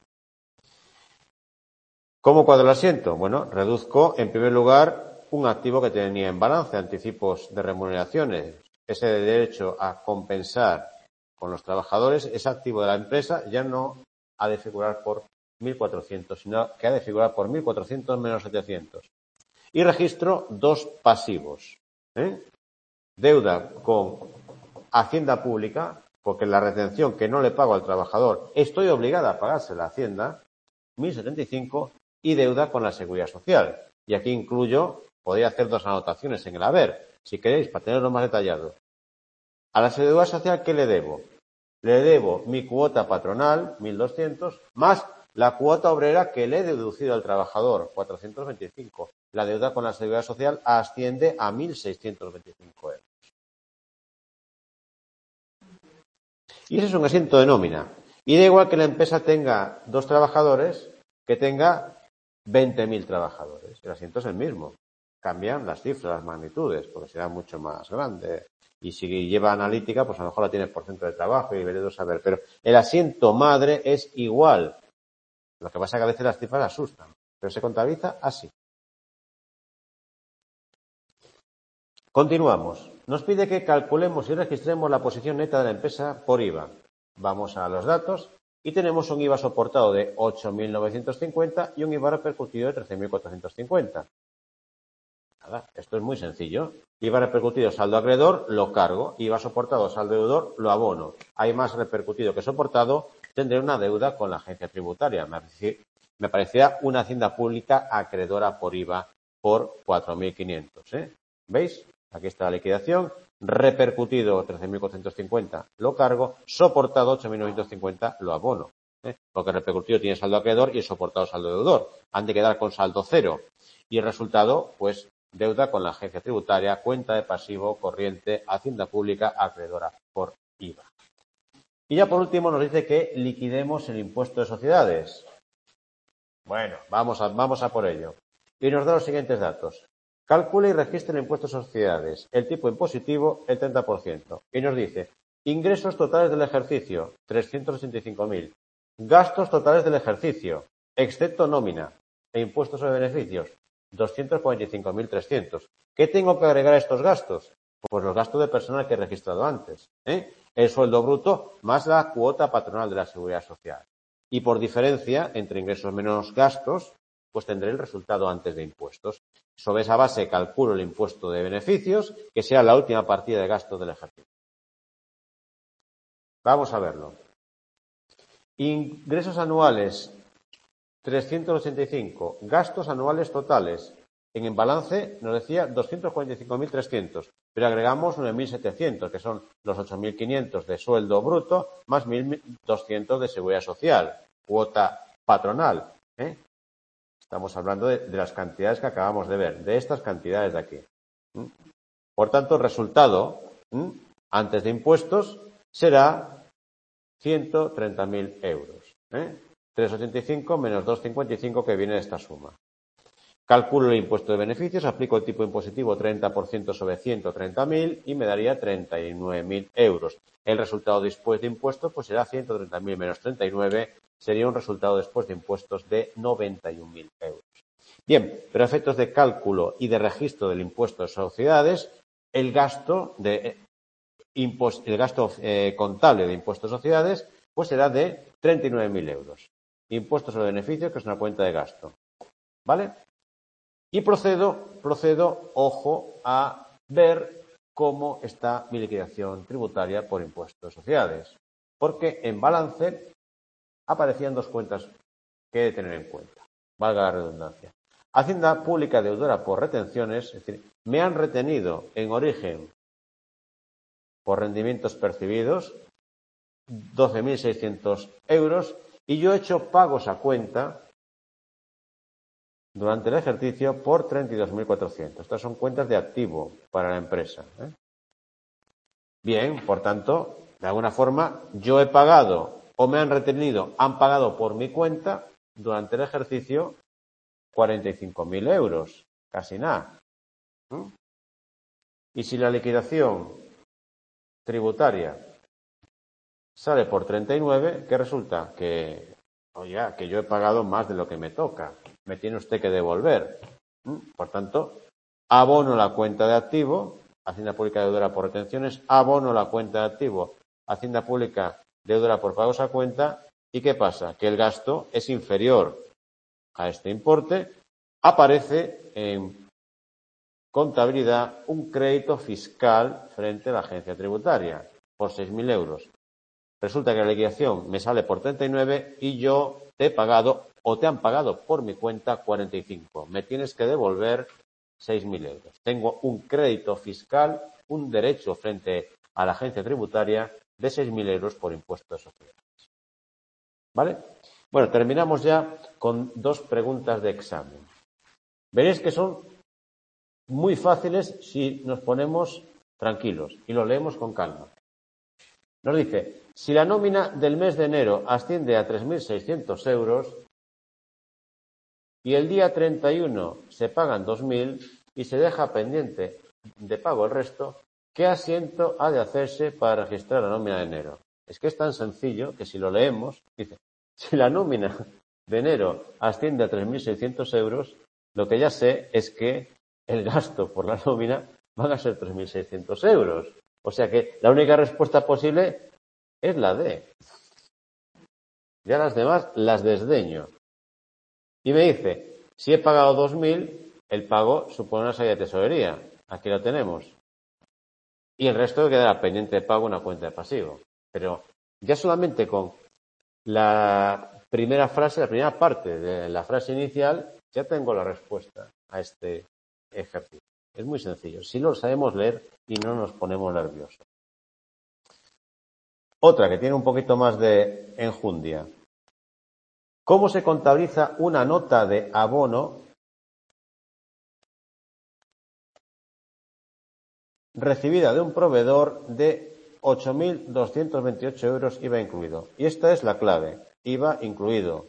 ¿Cómo cuadro el asiento? Bueno, reduzco en primer lugar un activo que tenía en balance, anticipos de remuneraciones. Ese derecho a compensar con los trabajadores, ese activo de la empresa ya no ha de figurar por 1.400, sino que ha de figurar por 1.400 menos 700. Y registro 2 pasivos. Deuda con Hacienda Pública, porque la retención que no le pago al trabajador estoy obligada a pagarse la Hacienda, 1.075, y deuda con la Seguridad Social. Y aquí incluyo, podría hacer 2 anotaciones en el haber, si queréis, para tenerlo más detallado. A la Seguridad Social, ¿qué le debo? Le debo mi cuota patronal, 1.200, más la cuota obrera que le he deducido al trabajador, 425. La deuda con la Seguridad Social asciende a 1.625 euros. Y ese es un asiento de nómina. Y da igual que la empresa tenga 2 trabajadores que tenga 20.000 trabajadores. El asiento es el mismo. Cambian las cifras, las magnitudes, porque será mucho más grande. Y si lleva analítica, pues a lo mejor la tiene por centro de trabajo y veremos a ver. Pero el asiento madre es igual. Lo que pasa es que a veces las cifras asustan. Pero se contabiliza así. Continuamos. Nos pide que calculemos y registremos la posición neta de la empresa por IVA. Vamos a los datos y tenemos un IVA soportado de 8.950 y un IVA repercutido de 13.450. Nada, esto es muy sencillo. IVA repercutido saldo acreedor, lo cargo. IVA soportado saldo deudor, lo abono. Hay más repercutido que soportado, tendré una deuda con la agencia tributaria. Me parecía una hacienda pública acreedora por IVA por 4.500. ¿Veis? Aquí está la liquidación. Repercutido 13.450 lo cargo. Soportado 8.950 lo abono. Porque el repercutido tiene saldo acreedor y el soportado saldo deudor. Han de quedar con saldo cero. Y el resultado, pues, deuda con la agencia tributaria, cuenta de pasivo corriente, hacienda pública acreedora por IVA. Y ya por último nos dice que liquidemos el impuesto de sociedades. Bueno, vamos a por ello. Y nos da los siguientes datos. Calcula y registra el impuesto de sociedades. El tipo impositivo, el 30%. Y nos dice, ingresos totales del ejercicio, 385.000. Gastos totales del ejercicio, excepto nómina e impuestos sobre beneficios, 245.300. ¿Qué tengo que agregar a estos gastos? Pues los gastos de personal que he registrado antes. El sueldo bruto más la cuota patronal de la Seguridad Social. Y por diferencia, entre ingresos menos gastos, pues tendré el resultado antes de impuestos. Sobre esa base calculo el impuesto de beneficios, que sea la última partida de gastos del ejercicio. Vamos a verlo. Ingresos anuales, 385. Gastos anuales totales. En el balance nos decía 245.300, pero agregamos 9.700, que son los 8.500 de sueldo bruto, más 1.200 de seguridad social, cuota patronal. Estamos hablando de las cantidades que acabamos de ver, de estas cantidades de aquí. Por tanto, el resultado, antes de impuestos, será 130.000 euros. 385 menos 255 que viene de esta suma. Calculo el impuesto de beneficios, aplico el tipo impositivo 30% sobre 130.000 y me daría 39.000 euros. El resultado después de impuestos pues será 130.000 menos 39, sería un resultado después de impuestos de 91.000 euros. Bien, pero a efectos de cálculo y de registro del impuesto de sociedades, el gasto contable de impuestos de sociedades pues será de 39.000 euros. Impuestos sobre beneficios, que es una cuenta de gasto. ¿Vale? Y procedo, ojo, a ver cómo está mi liquidación tributaria por impuestos de sociedades. Porque en balance aparecían dos cuentas que he de tener en cuenta. Valga la redundancia. Hacienda Pública deudora por retenciones, es decir, me han retenido en origen por rendimientos percibidos 12.600 euros y yo he hecho pagos a cuenta durante el ejercicio por 32.400. Estas son cuentas de activo para la empresa. Bien, por tanto, de alguna forma, yo he pagado o me han retenido, han pagado por mi cuenta durante el ejercicio 45.000 euros. Casi nada. Y si la liquidación tributaria sale por 39, ¿qué resulta? Que, oiga, que yo he pagado más de lo que me toca. Me tiene usted que devolver. Por tanto, abono la cuenta de activo, Hacienda Pública deudora por retenciones, abono la cuenta de activo, Hacienda Pública deudora por pagos a cuenta, ¿y qué pasa? Que el gasto es inferior a este importe, aparece en contabilidad un crédito fiscal frente a la agencia tributaria por 6.000 euros. Resulta que la liquidación me sale por 39 y yo te he pagado o te han pagado por mi cuenta 45. Me tienes que devolver 6.000 euros. Tengo un crédito fiscal, un derecho frente a la agencia tributaria de 6.000 euros por impuestos de sociedades. ¿Vale? Bueno, terminamos ya con dos preguntas de examen. Veréis que son muy fáciles si nos ponemos tranquilos y lo leemos con calma. Nos dice, si la nómina del mes de enero asciende a 3.600 euros y el día 31 se pagan 2.000 y se deja pendiente de pago el resto, ¿qué asiento ha de hacerse para registrar la nómina de enero? Es que es tan sencillo que si lo leemos, dice, si la nómina de enero asciende a 3.600 euros, lo que ya sé es que el gasto por la nómina van a ser 3.600 euros. O sea que la única respuesta posible es la D. Ya las demás las desdeño. Y me dice, si he pagado 2.000, el pago supone una salida de tesorería. Aquí lo tenemos. Y el resto quedará pendiente de pago en una cuenta de pasivo. Pero ya solamente con la primera frase, la primera parte de la frase inicial, ya tengo la respuesta a este ejercicio. Es muy sencillo. Si lo sabemos leer y no nos ponemos nerviosos. Otra que tiene un poquito más de enjundia. ¿Cómo se contabiliza una nota de abono recibida de un proveedor de 8.228 euros IVA incluido? Y esta es la clave. IVA incluido.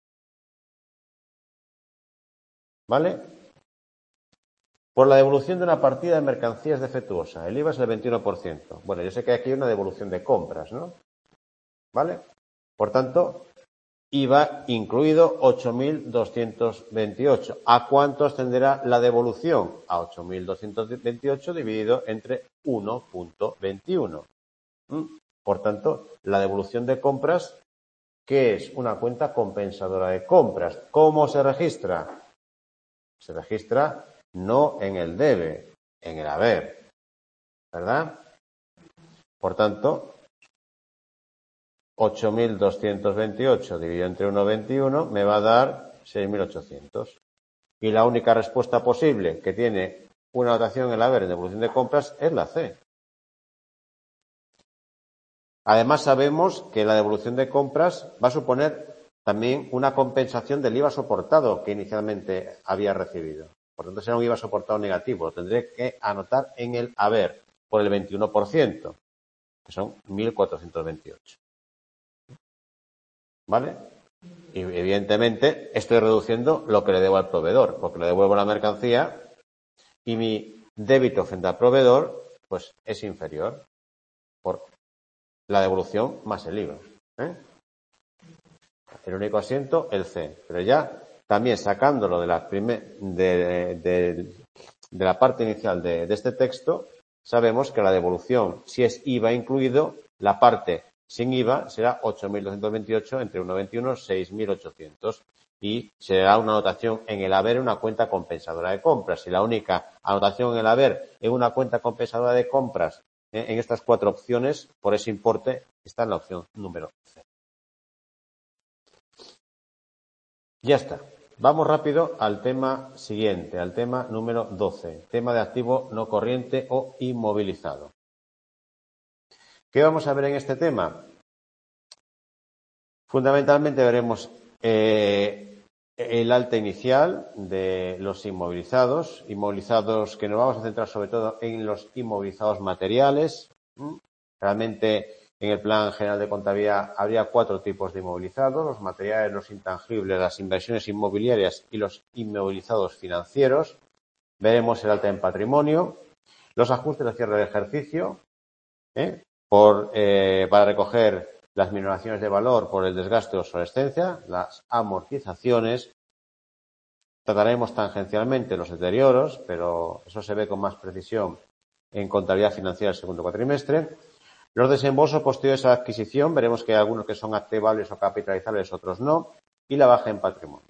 ¿Vale? Por la devolución de una partida de mercancías defectuosa. El IVA es el 21%. Bueno, yo sé que aquí hay una devolución de compras, ¿no? ¿Vale? Por tanto, IVA incluido 8.228. ¿A cuánto ascenderá la devolución? A 8.228 dividido entre 1.21. Por tanto, la devolución de compras, ¿qué es? Una cuenta compensadora de compras. ¿Cómo se registra? Se registra no en el debe, en el haber. ¿Verdad? Por tanto, 8.228 dividido entre 1,21 me va a dar 6.800. Y la única respuesta posible que tiene una notación en el haber en devolución de compras es la C. Además sabemos que la devolución de compras va a suponer también una compensación del IVA soportado que inicialmente había recibido. Por tanto, será un IVA soportado negativo. Lo tendré que anotar en el haber por el 21%, que son 1.428. ¿Vale? Y evidentemente estoy reduciendo lo que le debo al proveedor, porque le devuelvo la mercancía y mi débito frente al proveedor pues es inferior por la devolución más el IVA. El único asiento, el C. Pero ya también sacándolo de la parte inicial de este texto, sabemos que la devolución, si es IVA incluido, la parte sin IVA será 8.228 entre 1,21, 6.800. Y será una anotación en el haber una cuenta compensadora de compras. Y la única anotación en el haber en una cuenta compensadora de compras en estas 4 opciones, por ese importe, está en la opción número C. Ya está. Vamos rápido al tema siguiente, al tema número 12, tema de activo no corriente o inmovilizado. ¿Qué vamos a ver en este tema? Fundamentalmente veremos el alta inicial de los inmovilizados que nos vamos a centrar sobre todo en los inmovilizados materiales. Realmente en el Plan General de Contabilidad habría 4 tipos de inmovilizados: los materiales, los intangibles, las inversiones inmobiliarias y los inmovilizados financieros. Veremos el alta en patrimonio, los ajustes de cierre de ejercicio, para recoger las minoraciones de valor por el desgaste o obsolescencia, las amortizaciones. Trataremos tangencialmente los deterioros, pero eso se ve con más precisión en contabilidad financiera del segundo cuatrimestre. Los desembolsos posteriores a la adquisición, veremos que hay algunos que son activables o capitalizables, otros no, y la baja en patrimonio.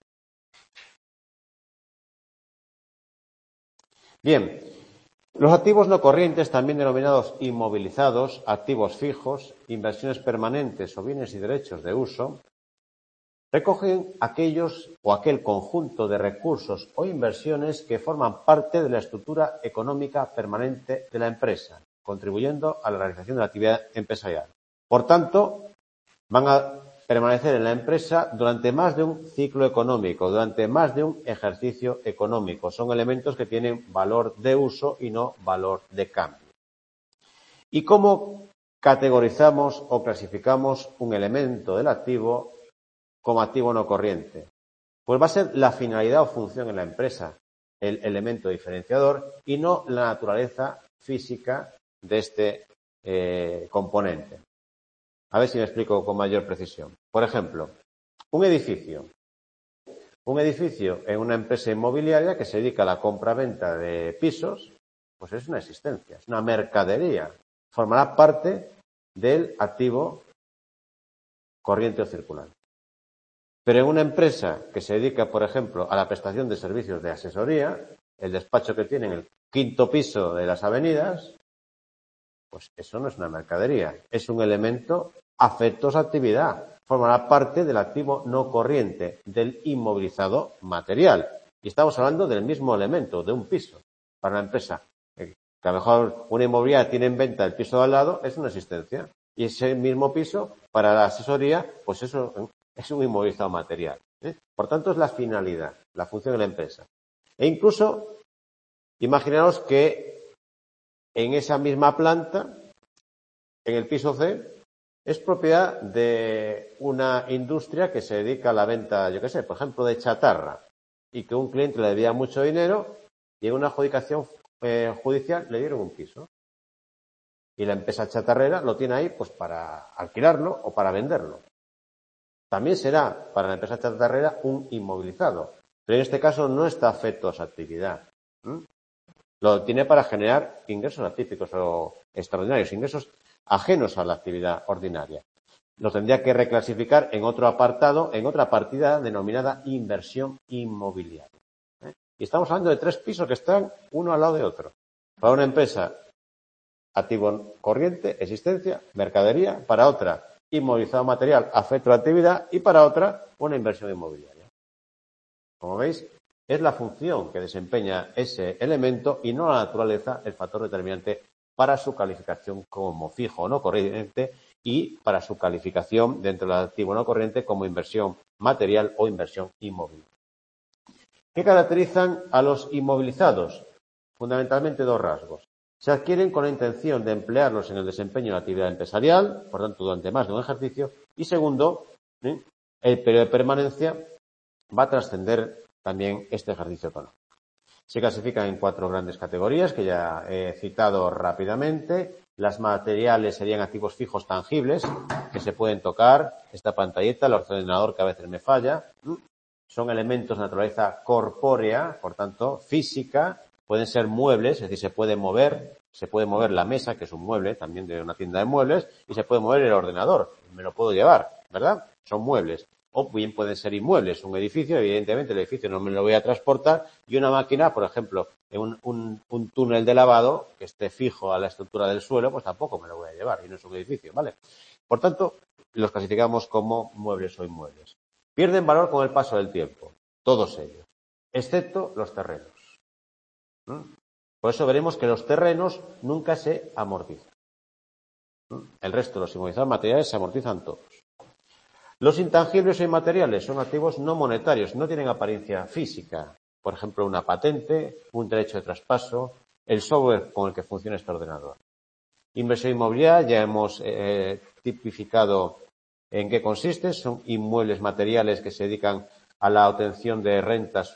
Bien, los activos no corrientes, también denominados inmovilizados, activos fijos, inversiones permanentes o bienes y derechos de uso, recogen aquellos o aquel conjunto de recursos o inversiones que forman parte de la estructura económica permanente de la empresa, contribuyendo a la realización de la actividad empresarial. Por tanto, van a permanecer en la empresa durante más de un ciclo económico, durante más de un ejercicio económico. Son elementos que tienen valor de uso y no valor de cambio. ¿Y cómo categorizamos o clasificamos un elemento del activo como activo no corriente? Pues va a ser la finalidad o función en la empresa el elemento diferenciador y no la naturaleza física de este componente. A ver si me explico con mayor precisión. Por ejemplo, un edificio. Un edificio en una empresa inmobiliaria que se dedica a la compra-venta de pisos, pues es una existencia, es una mercadería. Formará parte del activo corriente o circulante. Pero en una empresa que se dedica, por ejemplo, a la prestación de servicios de asesoría, el despacho que tiene en el 5º piso de las avenidas, pues eso no es una mercadería, es un elemento afecto a su actividad. Formará parte del activo no corriente, del inmovilizado material. Y estamos hablando del mismo elemento, de un piso. Para una empresa que a lo mejor una inmobiliaria tiene en venta el piso de al lado, es una existencia. Y ese mismo piso, para la asesoría, pues eso es un inmovilizado material. Por tanto, es la finalidad, la función de la empresa. E incluso, imaginaos que en esa misma planta, en el piso C, es propiedad de una industria que se dedica a la venta, yo qué sé, por ejemplo, de chatarra, y que un cliente le debía mucho dinero y en una adjudicación judicial le dieron un piso. Y la empresa chatarrera lo tiene ahí pues para alquilarlo o para venderlo. También será para la empresa chatarrera un inmovilizado, pero en este caso no está afecto a su actividad. Lo tiene para generar ingresos atípicos o extraordinarios, ingresos ajenos a la actividad ordinaria. Lo tendría que reclasificar en otro apartado, en otra partida denominada inversión inmobiliaria. Y estamos hablando de 3 pisos que están uno al lado de otro. Para una empresa, activo corriente, existencia, mercadería; para otra, inmovilizado material, afecto a la actividad; y para otra, una inversión inmobiliaria. Como veis, es la función que desempeña ese elemento y no la naturaleza el factor determinante para su calificación como fijo o no corriente y para su calificación dentro del activo no corriente como inversión material o inversión inmobiliaria. ¿Qué caracterizan a los inmovilizados? Fundamentalmente 2 rasgos. Se adquieren con la intención de emplearlos en el desempeño de la actividad empresarial, por tanto, durante más de un ejercicio. Y segundo, el periodo de permanencia va a trascender también este ejercicio económico. Se clasifican en 4 grandes categorías que ya he citado rápidamente. Las materiales serían activos fijos tangibles que se pueden tocar. Esta pantalleta, el ordenador que a veces me falla. Son elementos de naturaleza corpórea, por tanto, física. Pueden ser muebles, es decir, se puede mover la mesa, que es un mueble también de una tienda de muebles, y se puede mover el ordenador. Me lo puedo llevar, ¿verdad? Son muebles. O bien pueden ser inmuebles. Un edificio, evidentemente el edificio no me lo voy a transportar, y una máquina, por ejemplo, en un túnel de lavado que esté fijo a la estructura del suelo, pues tampoco me lo voy a llevar, y no es un edificio, ¿vale? Por tanto, los clasificamos como muebles o inmuebles. Pierden valor con el paso del tiempo, todos ellos, excepto los terrenos. Por eso veremos que los terrenos nunca se amortizan. El resto de los inmovilizados materiales se amortizan todos. Los intangibles o inmateriales son activos no monetarios, no tienen apariencia física. Por ejemplo, una patente, un derecho de traspaso, el software con el que funciona este ordenador. Inversión inmobiliaria, ya hemos tipificado en qué consiste. Son inmuebles materiales que se dedican a la obtención de rentas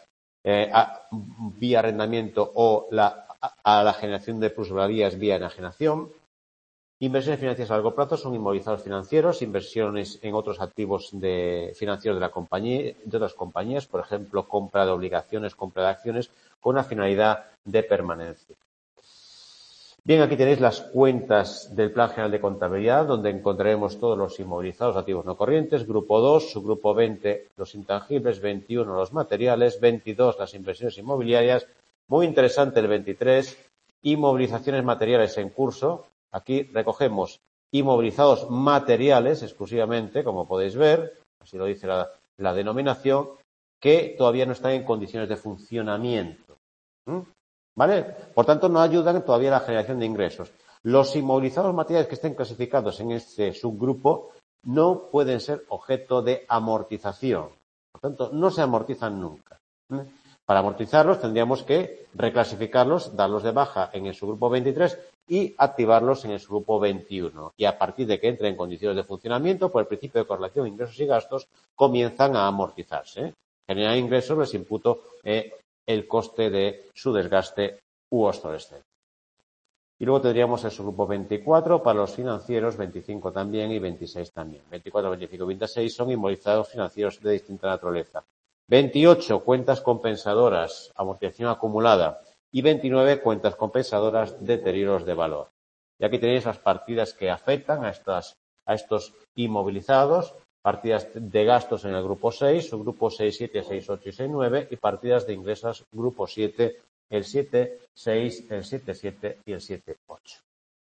vía arrendamiento o a la generación de plusvalías vía enajenación. Inversiones financieras a largo plazo son inmovilizados financieros, inversiones en otros activos financieros de la compañía, de otras compañías, por ejemplo, compra de obligaciones, compra de acciones, con una finalidad de permanencia. Bien, aquí tenéis las cuentas del Plan General de Contabilidad, donde encontraremos todos los inmovilizados activos no corrientes, grupo 2, subgrupo 20, los intangibles, 21, los materiales, 22, las inversiones inmobiliarias. Muy interesante el 23, inmovilizaciones materiales en curso. Aquí recogemos inmovilizados materiales exclusivamente, como podéis ver, así lo dice la denominación, que todavía no están en condiciones de funcionamiento. ¿Vale? Por tanto, no ayudan todavía a la generación de ingresos. Los inmovilizados materiales que estén clasificados en este subgrupo no pueden ser objeto de amortización. Por tanto, no se amortizan nunca. Para amortizarlos tendríamos que reclasificarlos, darlos de baja en el subgrupo 23 y activarlos en el subgrupo 21. Y a partir de que entren en condiciones de funcionamiento, por el principio de correlación de ingresos y gastos, comienzan a amortizarse. Generan ingresos, les imputo el coste de su desgaste u obsolescencia. Y luego tendríamos el subgrupo 24 para los financieros, 25 también y 26 también. 24, 25 y 26 son inmovilizados financieros de distinta naturaleza. 28, cuentas compensadoras, amortización acumulada. Y 29, cuentas compensadoras, deterioros de valor. Y aquí tenéis las partidas que afectan a estos inmovilizados. Partidas de gastos en el grupo 6, subgrupo 6, 7, 6, 8 y 6, 9. Y partidas de ingresos, grupo 7, el 7, 6, el 7, 7 y el 7, 8.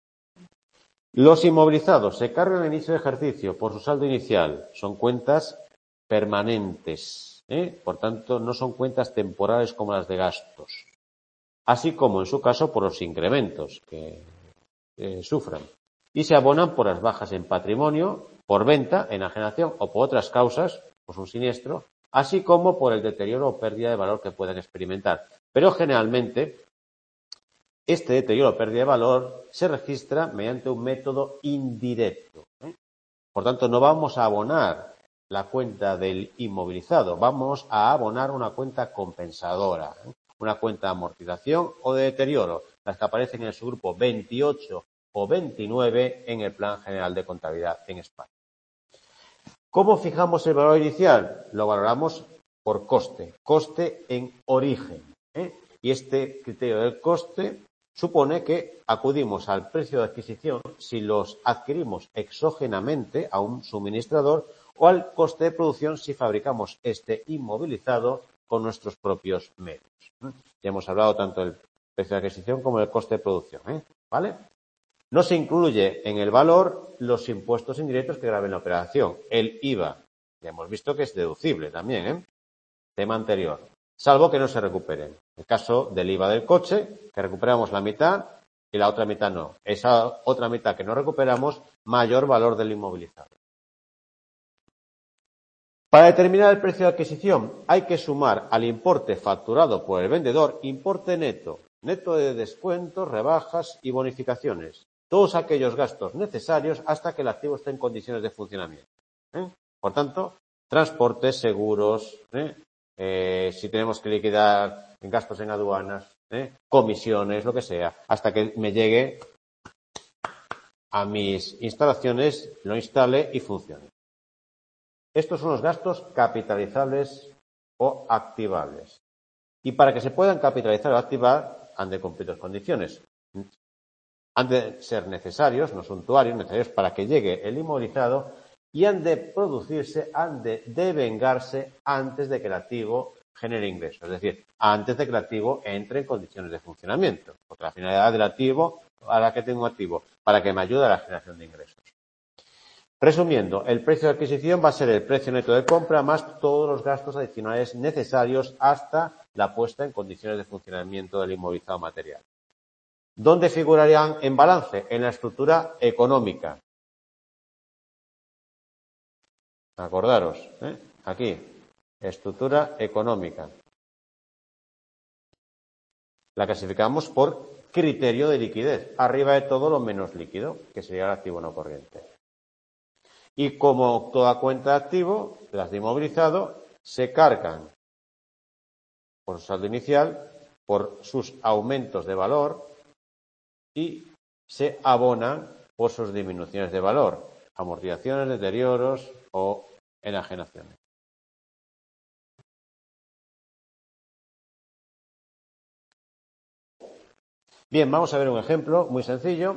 Los inmovilizados se cargan al inicio de ejercicio por su saldo inicial. Son cuentas permanentes. Por tanto, no son cuentas temporales como las de gastos. Así como, en su caso, por los incrementos que sufran. Y se abonan por las bajas en patrimonio, por venta, enajenación o por otras causas, pues un siniestro, así como por el deterioro o pérdida de valor que puedan experimentar. Pero generalmente, este deterioro o pérdida de valor se registra mediante un método indirecto. Por tanto, no vamos a abonar la cuenta del inmovilizado, vamos a abonar una cuenta compensadora, una cuenta de amortización o de deterioro, las que aparecen en el subgrupo 28 o 29 en el Plan General de Contabilidad en España. ¿Cómo fijamos el valor inicial? Lo valoramos por coste en origen. Y este criterio del coste supone que acudimos al precio de adquisición si los adquirimos exógenamente a un suministrador o al coste de producción si fabricamos este inmovilizado con nuestros propios medios. Ya hemos hablado tanto del precio de adquisición como del coste de producción. ¿Vale? No se incluye en el valor los impuestos indirectos que graven la operación. El IVA, ya hemos visto que es deducible también, tema anterior, salvo que no se recuperen. El caso del IVA del coche, que recuperamos la mitad y la otra mitad no. Esa otra mitad que no recuperamos, mayor valor del inmovilizado. Para determinar el precio de adquisición hay que sumar al importe facturado por el vendedor importe neto de descuentos, rebajas y bonificaciones. Todos aquellos gastos necesarios hasta que el activo esté en condiciones de funcionamiento. Por tanto, transportes, seguros, si tenemos que liquidar gastos en aduanas, comisiones, lo que sea, hasta que me llegue a mis instalaciones, lo instale y funcione. Estos son los gastos capitalizables o activables. Y para que se puedan capitalizar o activar, han de cumplir dos condiciones. Han de ser necesarios, no suntuarios, necesarios para que llegue el inmovilizado, y han de producirse, han de devengarse antes de que el activo genere ingresos. Es decir, antes de que el activo entre en condiciones de funcionamiento. Porque la finalidad del activo, ¿para qué tengo un activo? Para que me ayude a la generación de ingresos. Resumiendo, el precio de adquisición va a ser el precio neto de compra más todos los gastos adicionales necesarios hasta la puesta en condiciones de funcionamiento del inmovilizado material. ¿Dónde figurarían en balance? En la estructura económica. Acordaros, aquí, estructura económica. La clasificamos por criterio de liquidez. Arriba de todo lo menos líquido, que sería el activo no corriente. Y como toda cuenta de activo, las de inmovilizado, se cargan por su saldo inicial, por sus aumentos de valor y se abonan por sus disminuciones de valor, amortizaciones, deterioros o enajenaciones. Bien, vamos a ver un ejemplo muy sencillo.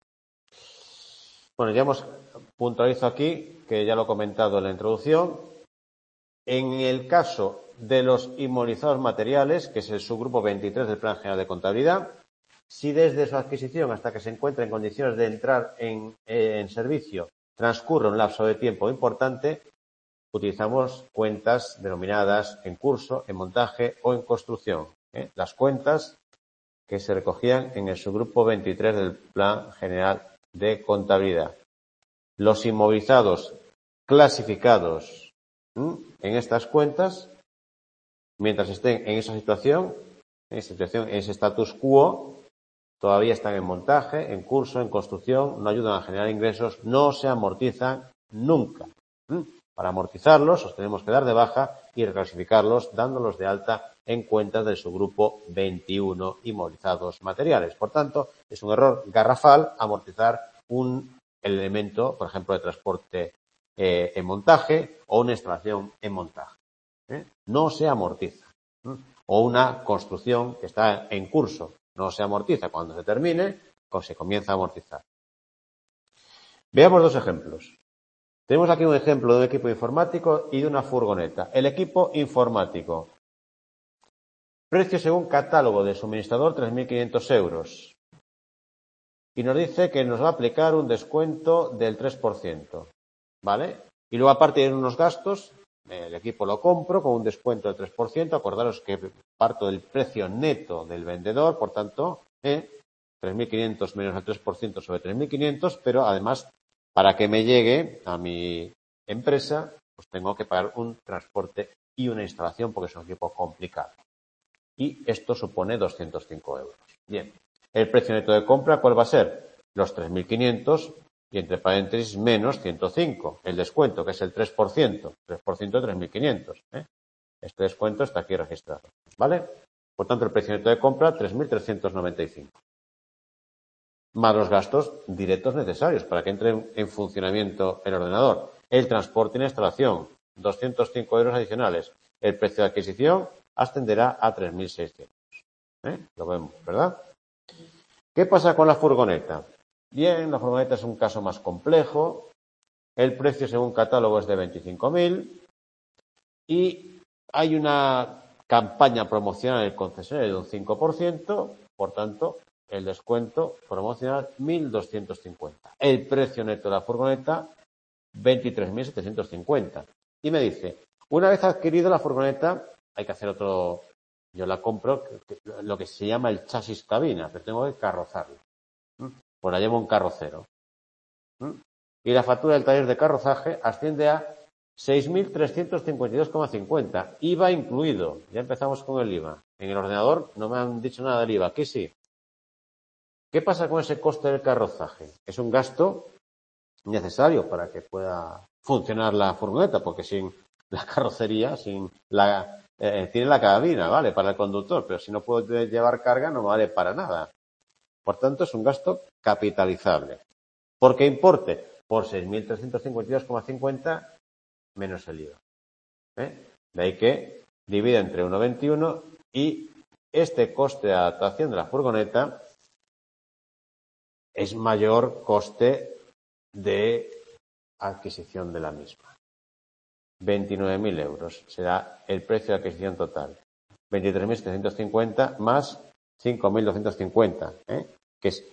Bueno, ya hemos puntualizado aquí, que ya lo he comentado en la introducción. En el caso de los inmovilizados materiales, que es el subgrupo 23 del Plan General de Contabilidad, si desde su adquisición hasta que se encuentre en condiciones de entrar en servicio transcurre un lapso de tiempo importante, utilizamos cuentas denominadas en curso, en montaje o en construcción. Las cuentas que se recogían en el subgrupo 23 del Plan General de Contabilidad. Los inmovilizados clasificados en estas cuentas, mientras estén en esa situación, en ese status quo, todavía están en montaje, en curso, en construcción, no ayudan a generar ingresos, no se amortizan nunca. Para amortizarlos, os tenemos que dar de baja y reclasificarlos dándolos de alta en cuentas de su grupo 21 inmovilizados materiales. Por tanto, es un error garrafal amortizar un elemento, por ejemplo, de transporte en montaje o una instalación en montaje. No se amortiza. O una construcción que está en curso. No se amortiza. Cuando se termine, pues se comienza a amortizar. Veamos dos ejemplos. Tenemos aquí un ejemplo de un equipo informático y de una furgoneta. El equipo informático. Precio según catálogo de suministrador, 3.500 euros. Y nos dice que nos va a aplicar un descuento del 3%. ¿Vale? Y luego, aparte de unos gastos, el equipo lo compro con un descuento del 3%. Acordaros que parto del precio neto del vendedor, por tanto, 3.500 menos el 3% sobre 3.500, pero además, para que me llegue a mi empresa, pues tengo que pagar un transporte y una instalación porque es un equipo complicado. Y esto supone 205 euros. Bien. El precio neto de compra, ¿cuál va a ser? Los 3.500 y entre paréntesis menos 105. El descuento, que es el 3%. 3% de 3.500. Este descuento está aquí registrado. ¿Vale? Por tanto, el precio neto de compra, 3.395. Más los gastos directos necesarios para que entre en funcionamiento el ordenador. El transporte y la instalación, 205 euros adicionales. El precio de adquisición ascenderá a 3.600. Lo vemos, ¿verdad? ¿Qué pasa con la furgoneta? Bien, la furgoneta es un caso más complejo. El precio según catálogo es de 25.000 y hay una campaña promocional en el concesionario de un 5%, por tanto, el descuento promocional 1.250. El precio neto de la furgoneta 23.750. Y me dice, una vez adquirido la furgoneta, hay que hacer otro, yo la compro, lo que se llama el chasis cabina, pero tengo que carrozarlo. Pues la llevo un carrocero. Y la factura del taller de carrozaje asciende a 6.352,50. IVA incluido. Ya empezamos con el IVA. En el ordenador no me han dicho nada del IVA. Aquí sí. ¿Qué pasa con ese coste del carrozaje? Es un gasto necesario para que pueda funcionar la furgoneta, porque sin la carrocería sin tiene la cabina, vale, para el conductor, pero si no puede llevar carga no vale para nada. Por tanto, es un gasto capitalizable. ¿Por qué importe? Por 6.352,50 menos el IVA. De ahí que divide entre 1,21 y este coste de adaptación de la furgoneta es mayor coste de adquisición de la misma. 29.000 euros será el precio de adquisición total. 23.750 más 5.250, que es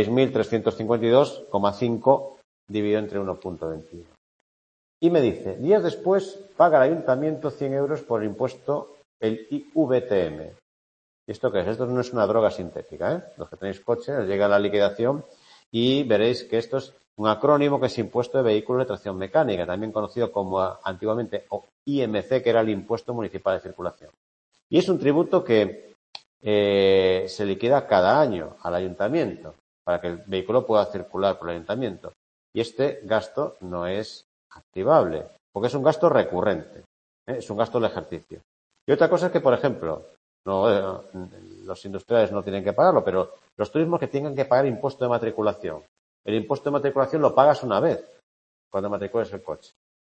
6.352,5 dividido entre 1,21. Y me dice, días después paga el ayuntamiento 100 euros por el impuesto, el IVTM. ¿Y esto qué es? Esto no es una droga sintética, Los que tenéis coche, os llega la liquidación y veréis que esto es un acrónimo que es Impuesto de Vehículos de Tracción Mecánica, también conocido como antiguamente o IMC, que era el Impuesto Municipal de Circulación. Y es un tributo que se liquida cada año al ayuntamiento para que el vehículo pueda circular por el ayuntamiento. Y este gasto no es activable, porque es un gasto recurrente, es un gasto del ejercicio. Y otra cosa es que, por ejemplo, los industriales no tienen que pagarlo, pero los turismos que tengan que pagar impuesto de matriculación. El impuesto de matriculación lo pagas una vez cuando matricules el coche.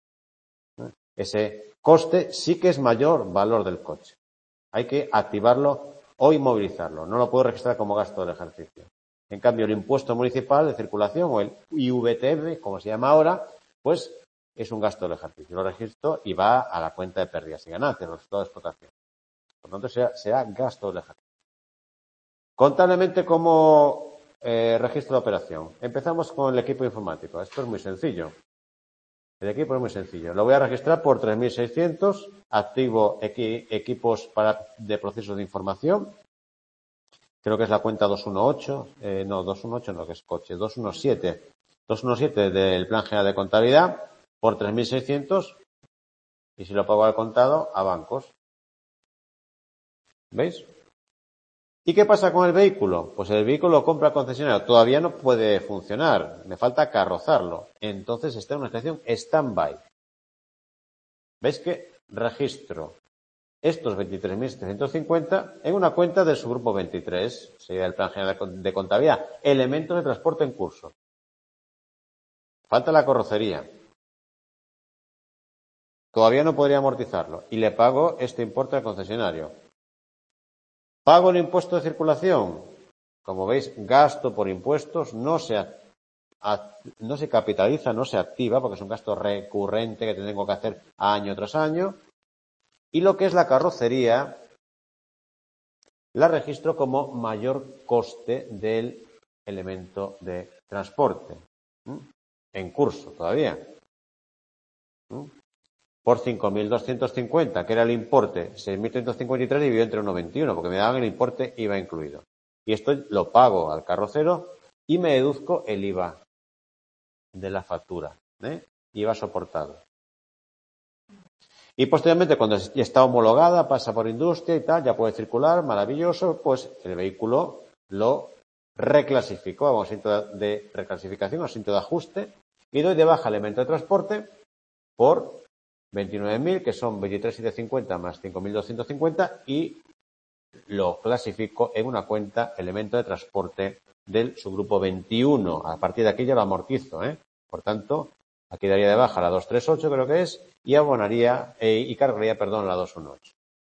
Ese coste sí que es mayor valor del coche. Hay que activarlo o inmovilizarlo. No lo puedo registrar como gasto del ejercicio. En cambio, el impuesto municipal de circulación o el IVTM, como se llama ahora, pues es un gasto del ejercicio. Lo registro y va a la cuenta de pérdidas y ganancias, el resultado de explotación. Por lo tanto, será gasto del ejercicio. Contablemente, ¿cómo registro la operación? Empezamos con el equipo informático. Esto es muy sencillo. El equipo es muy sencillo. Lo voy a registrar por 3.600. Activo equipos de procesos de información. Creo que es la cuenta 218. No, 218 no, que es coche. 217. 217 del Plan General de Contabilidad por 3.600. Y si lo pago al contado, a bancos. ¿Veis? ¿Y qué pasa con el vehículo? Pues el vehículo lo compra el concesionario. Todavía no puede funcionar. Me falta carrozarlo. Entonces está en una situación stand-by. ¿Veis que registro estos 23.750 en una cuenta del subgrupo 23, sería el Plan General de Contabilidad, elementos de transporte en curso? Falta la carrocería. Todavía no podría amortizarlo y le pago este importe al concesionario. ¿Pago el impuesto de circulación? Como veis, gasto por impuestos no se capitaliza, no se activa, porque es un gasto recurrente que tengo que hacer año tras año. Y lo que es la carrocería, la registro como mayor coste del elemento de transporte. En curso todavía. Por 5.250, que era el importe, 6.353 dividido entre 1,21, porque me daban el importe IVA incluido. Y esto lo pago al carrocero y me deduzco el IVA de la factura, IVA soportado. Y posteriormente, cuando ya está homologada, pasa por industria y tal, ya puede circular, maravilloso, pues el vehículo lo reclasifico, hago asiento de reclasificación, asiento de ajuste, y doy de baja elemento de transporte por 29.000, que son 23.750 más 5.250, y lo clasifico en una cuenta elemento de transporte del subgrupo 21. A partir de aquí ya lo amortizo, Por tanto, aquí daría de baja la 238, creo que es, y abonaría, y cargaría, la 218.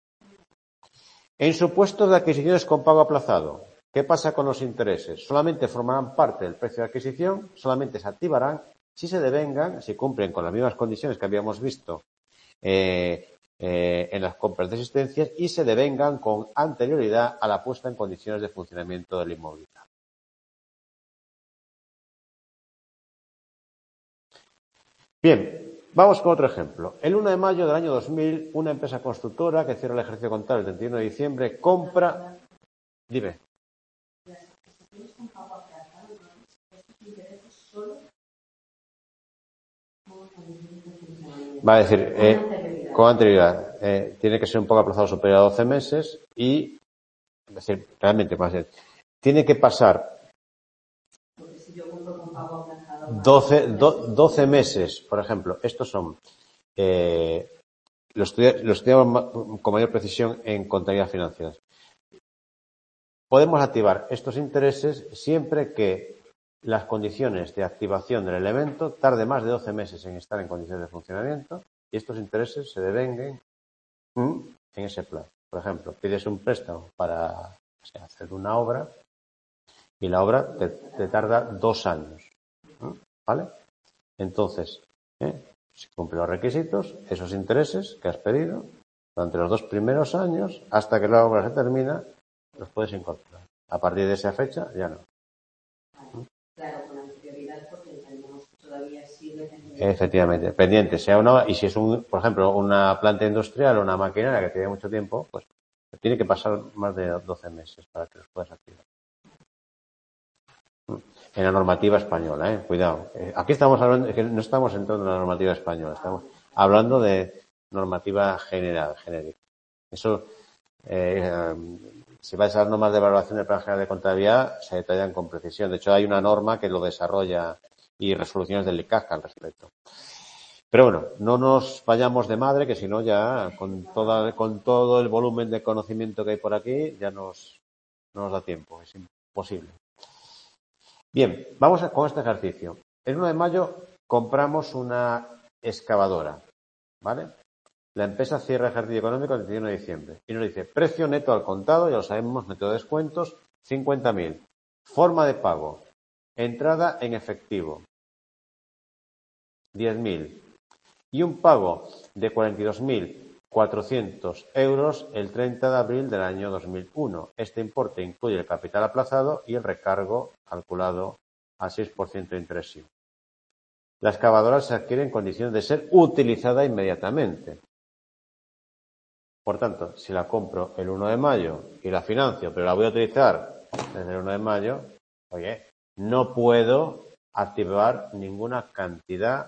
En supuestos de adquisiciones con pago aplazado, ¿qué pasa con los intereses? Solamente formarán parte del precio de adquisición, solamente se activarán si se devengan, si cumplen con las mismas condiciones que habíamos visto en las compras de existencias y se devengan con anterioridad a la puesta en condiciones de funcionamiento del inmobiliario. Bien, vamos con otro ejemplo. El 1 de mayo del año 2000, una empresa constructora que cierra el ejercicio contable el 31 de diciembre compra... Dime. Va a decir, con anterioridad, tiene que ser un pago aplazado superior a 12 meses y, es decir, realmente más bien, tiene que pasar 12 meses, por ejemplo. Estos son lo estudiamos con mayor precisión en contabilidad financiera. Podemos activar estos intereses siempre que las condiciones de activación del elemento tarde más de 12 meses en estar en condiciones de funcionamiento y estos intereses se devenguen en ese plazo. Por ejemplo, pides un préstamo para hacer una obra y la obra te tarda 2 años. ¿Vale? Entonces, si cumple los requisitos, esos intereses que has pedido durante los 2 primeros años, hasta que la obra se termina, los puedes incorporar. A partir de esa fecha, ya no.
Claro, con anterioridad, porque entendemos que todavía sigue pendiente.
Efectivamente, pendiente, sea una, y si es por ejemplo, una planta industrial o una maquinaria que tiene mucho tiempo, pues tiene que pasar más de 12 meses para que los puedas activar. En la normativa española, cuidado. Aquí estamos hablando, que no estamos entrando en la normativa española, estamos hablando de normativa general, genérica. Eso, si vais a las normas de evaluación del Plan General de Contabilidad, se detallan con precisión. De hecho, hay una norma que lo desarrolla y resoluciones del ICAC al respecto. Pero bueno, no nos vayamos de madre, que si no ya con todo el volumen de conocimiento que hay por aquí ya no nos da tiempo, es imposible. Bien, vamos con este ejercicio. El 1 de mayo compramos una excavadora, ¿vale? La empresa cierra ejercicio económico el 31 de diciembre y nos dice precio neto al contado, ya lo sabemos, método de descuentos, 50.000. Forma de pago, entrada en efectivo, 10.000. Y un pago de 42.400 euros el 30 de abril del año 2001. Este importe incluye el capital aplazado y el recargo calculado al 6% de interés. La excavadora se adquiere en condiciones de ser utilizada inmediatamente. Por tanto, si la compro el 1 de mayo y la financio, pero la voy a utilizar desde el 1 de mayo, oye, no puedo activar ninguna cantidad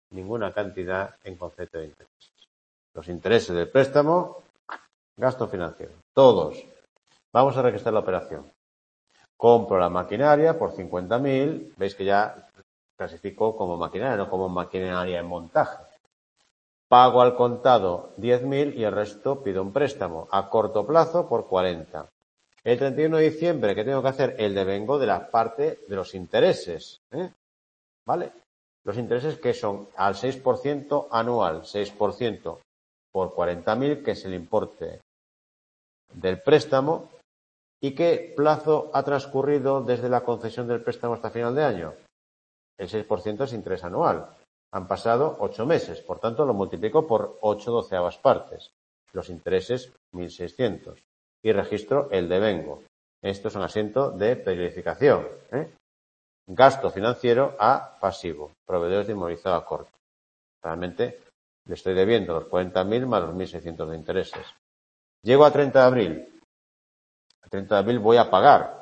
en concepto de intereses. Los intereses del préstamo, gasto financiero, todos. Vamos a registrar la operación. Compro la maquinaria por 50.000, veis que ya clasifico como maquinaria, no como maquinaria en montaje. Pago al contado 10.000 y el resto pido un préstamo a corto plazo por 40. El 31 de diciembre, ¿qué tengo que hacer? El devengo de la parte de los intereses. ¿Vale? Los intereses que son al 6% anual, 6% por 40.000, que es el importe del préstamo. ¿Y qué plazo ha transcurrido desde la concesión del préstamo hasta final de año? El 6% es interés anual. Han pasado 8 meses, por tanto lo multiplico por 8/12 partes. Los intereses 1.600. Y registro el devengo. Esto es un asiento de periodificación. Gasto financiero a pasivo. Proveedores de inmovilizado a corto. Realmente le estoy debiendo los 40.000 más los 1.600 de intereses. Llego a 30 de abril. El 30 de abril voy a pagar.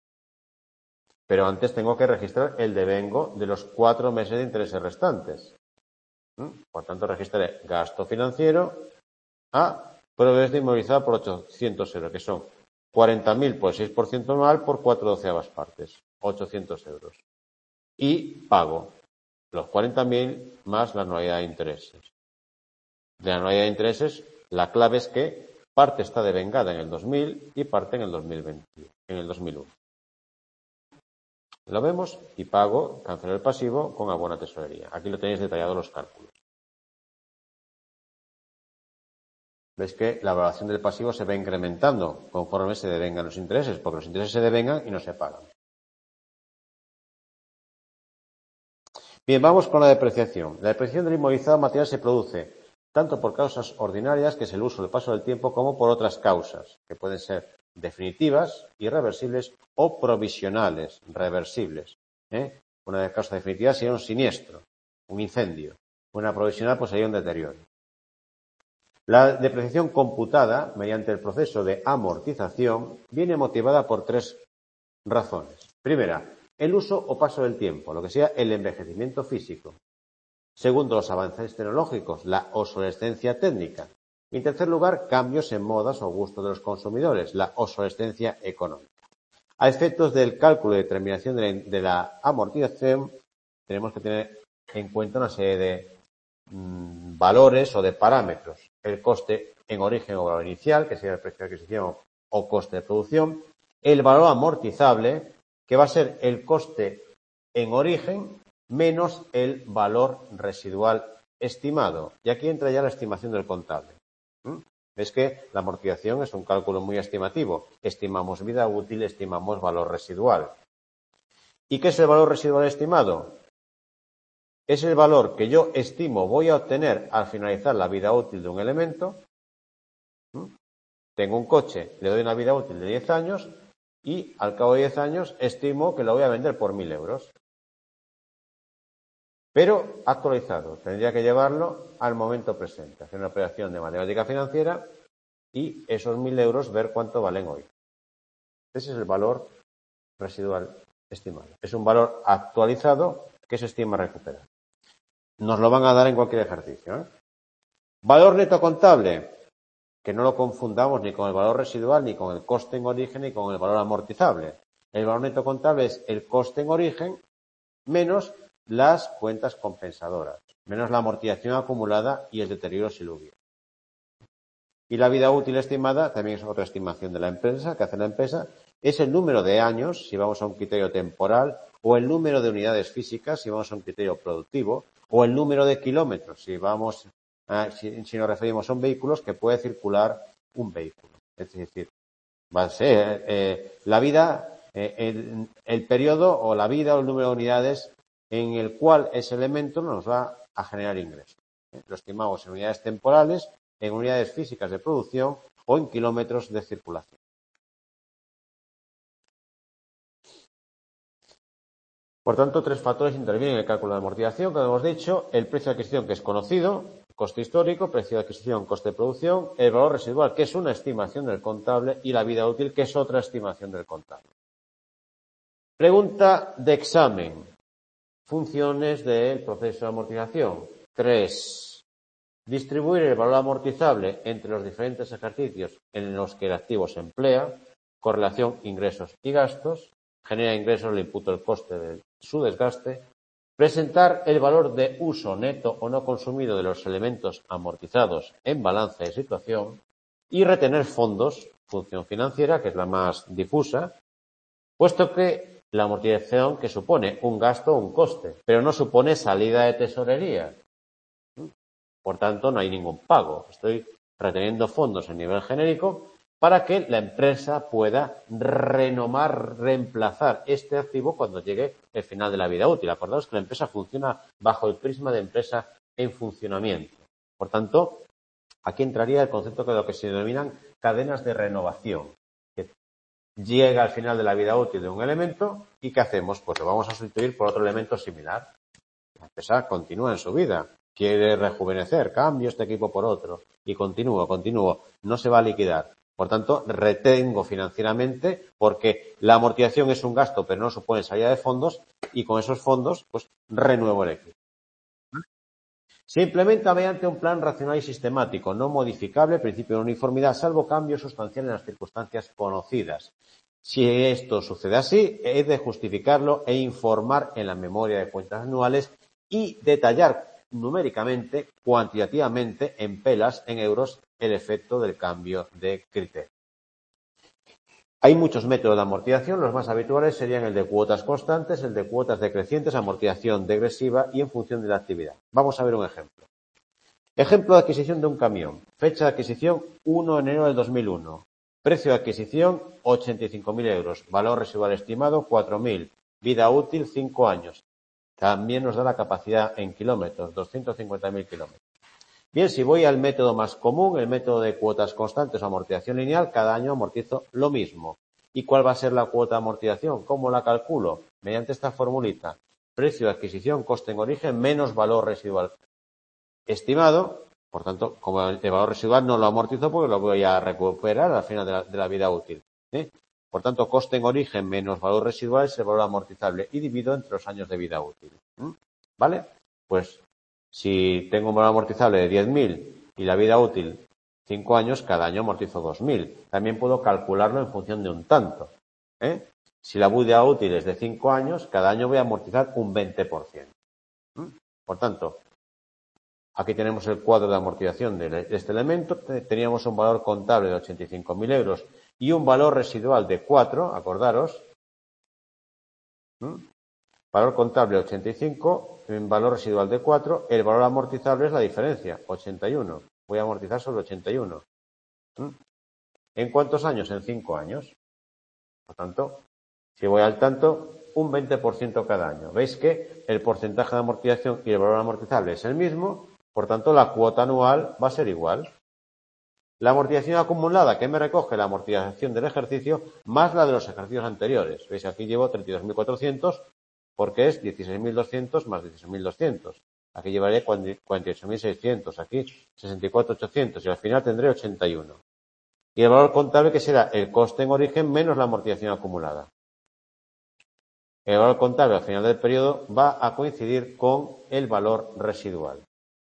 Pero antes tengo que registrar el devengo de los 4 meses de intereses restantes. Por tanto, registraré gasto financiero a proveedores de inmovilizado por 800 euros, que son 40.000 por 6% anual por 4/12 partes. 800 euros. Y pago los 40.000 más la anualidad de intereses. De la anualidad de intereses, la clave es que parte está devengada en el 2000 y parte en el 2020, en el 2001. Lo vemos y pago, cancelo el pasivo con abono a tesorería. Aquí lo tenéis detallado los cálculos. Veis que la valoración del pasivo se va incrementando conforme se devengan los intereses, porque los intereses se devengan y no se pagan. Bien, vamos con la depreciación. La depreciación del inmovilizado material se produce tanto por causas ordinarias, que es el uso del paso del tiempo, como por otras causas, que pueden ser definitivas, irreversibles o provisionales, reversibles. Una causa definitiva sería un siniestro, un incendio. Una provisional pues sería un deterioro. La depreciación computada mediante el proceso de amortización viene motivada por 3 razones. Primera, el uso o paso del tiempo, lo que sea el envejecimiento físico. Segundo, los avances tecnológicos, la obsolescencia técnica. Y en tercer lugar, cambios en modas o gustos de los consumidores, la obsolescencia económica. A efectos del cálculo y determinación de la amortización, tenemos que tener en cuenta una serie de valores o de parámetros. el coste en origen o valor inicial, que sería el precio de adquisición o coste de producción, el valor amortizable, que va a ser el coste en origen menos el valor residual estimado. Y aquí entra ya la estimación del contable. Es que la amortización es un cálculo muy estimativo. Estimamos vida útil, estimamos valor residual. ¿Y qué es el valor residual estimado? Es el valor que yo estimo voy a obtener al finalizar la vida útil de un elemento. Tengo un coche, le doy una vida útil de 10 años y al cabo de 10 años estimo que lo voy a vender por 1.000 euros. Pero actualizado, tendría que llevarlo al momento presente, hacer una operación de matemática financiera y esos 1.000 euros ver cuánto valen hoy. Ese es el valor residual estimado. Es un valor actualizado que se estima recuperar. Nos lo van a dar en cualquier ejercicio. Valor neto contable, que no lo confundamos ni con el valor residual, ni con el coste en origen, ni con el valor amortizable. El valor neto contable es el coste en origen menos las cuentas compensadoras, menos la amortización acumulada y el deterioro siluvio. Y la vida útil estimada, también es otra estimación de la empresa, que hace la empresa, es el número de años, si vamos a un criterio temporal, o el número de unidades físicas, si vamos a un criterio productivo, o el número de kilómetros, si nos referimos a un vehículo que puede circular un vehículo. Es decir, va a ser la vida, el periodo o la vida o el número de unidades en el cual ese elemento nos va a generar ingresos. Lo estimamos en unidades temporales, en unidades físicas de producción o en kilómetros de circulación. Por tanto, tres factores intervienen en el cálculo de amortización, como hemos dicho: el precio de adquisición, que es conocido, coste histórico, precio de adquisición, coste de producción, el valor residual, que es una estimación del contable, y la vida útil, que es otra estimación del contable. Pregunta de examen. Funciones del proceso de amortización. 3. Distribuir el valor amortizable entre los diferentes ejercicios en los que el activo se emplea. Correlación ingresos y gastos. Genera ingresos, le imputo el coste de su desgaste. Presentar el valor de uso neto o no consumido de los elementos amortizados en balance de situación. Y retener fondos, función financiera, que es la más difusa, puesto que la amortización, que supone un gasto o un coste, pero no supone salida de tesorería. Por tanto, no hay ningún pago. Estoy reteniendo fondos a nivel genérico para que la empresa pueda reemplazar este activo cuando llegue el final de la vida útil. Acordaos que la empresa funciona bajo el prisma de empresa en funcionamiento. Por tanto, aquí entraría el concepto de lo que se denominan cadenas de renovación. Llega al final de la vida útil de un elemento y ¿qué hacemos? Pues lo vamos a sustituir por otro elemento similar. La empresa continúa en su vida, quiere rejuvenecer, cambio este equipo por otro y continúo, no se va a liquidar. Por tanto, retengo financieramente porque la amortización es un gasto pero no supone salida de fondos y con esos fondos pues renuevo el equipo. Se implementa mediante un plan racional y sistemático, no modificable, principio de uniformidad, salvo cambios sustanciales en las circunstancias conocidas. Si esto sucede así, he de justificarlo e informar en la memoria de cuentas anuales y detallar numéricamente, cuantitativamente, en pelas, en euros, el efecto del cambio de criterio. Hay muchos métodos de amortización, los más habituales serían el de cuotas constantes, el de cuotas decrecientes, amortización degresiva y en función de la actividad. Vamos a ver un ejemplo. Ejemplo de adquisición de un camión. Fecha de adquisición 1 de enero del 2001. Precio de adquisición 85.000 euros. Valor residual estimado 4.000. Vida útil 5 años. También nos da la capacidad en kilómetros, 250.000 kilómetros. Bien, si voy al método más común, el método de cuotas constantes o amortización lineal, cada año amortizo lo mismo. ¿Y cuál va a ser la cuota de amortización? ¿Cómo la calculo? Mediante esta formulita. Precio de adquisición, coste en origen, menos valor residual estimado. Por tanto, como el valor residual no lo amortizo porque lo voy a recuperar al final de la vida útil. Por tanto, coste en origen menos valor residual es el valor amortizable y divido entre los años de vida útil. ¿Vale? Pues si tengo un valor amortizable de 10.000 y la vida útil 5 años, cada año amortizo 2.000. También puedo calcularlo en función de un tanto. Si la vida útil es de 5 años, cada año voy a amortizar un 20%. Por tanto, Aquí tenemos el cuadro de amortización de este elemento. Teníamos un valor contable de 85.000 euros y un valor residual de 4, acordaros. Valor contable 85, valor residual de 4. El valor amortizable es la diferencia, 81. Voy a amortizar sobre 81. ¿En cuántos años? En 5 años. Por tanto, si voy al tanto, un 20% cada año. ¿Veis que el porcentaje de amortización y el valor amortizable es el mismo? Por tanto, la cuota anual va a ser igual. La amortización acumulada, que me recoge la amortización del ejercicio, más la de los ejercicios anteriores. ¿Veis? Aquí llevo 32.400 porque es 16.200 más 16.200. Aquí llevaré 48.600, aquí 64.800 y al final tendré 81. Y el valor contable, que será el coste en origen menos la amortización acumulada. El valor contable al final del periodo va a coincidir con el valor residual.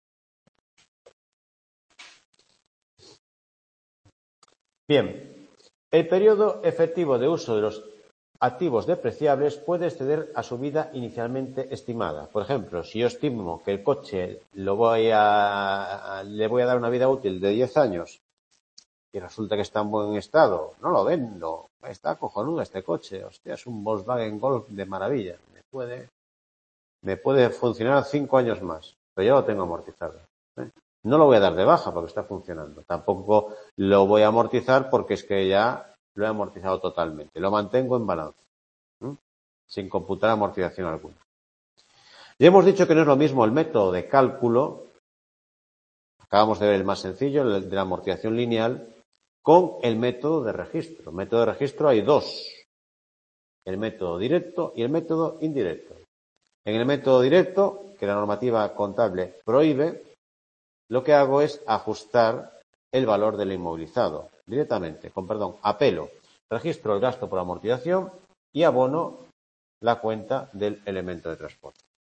Bien, el periodo efectivo de uso de los activos depreciables puede exceder a su vida inicialmente estimada. Por ejemplo, si yo estimo que el coche le voy a dar una vida útil de 10 años y resulta que está en buen estado, no lo vendo, está cojonudo este coche, hostia, es un Volkswagen Golf de maravilla, me puede funcionar 5 años más, pero ya lo tengo amortizado. No lo voy a dar de baja porque está funcionando. Tampoco lo voy a amortizar porque es que ya lo he amortizado totalmente. Lo mantengo en balance, sin computar amortización alguna. Ya hemos dicho que no es lo mismo el método de cálculo, acabamos de ver el más sencillo, el de la amortización lineal, con el método de registro. El método de registro hay dos, el método directo y el método indirecto. En el método directo, que la normativa contable prohíbe, lo que hago es ajustar el valor del inmovilizado directamente, apelo, registro el gasto por amortización y abono la cuenta del elemento de transporte.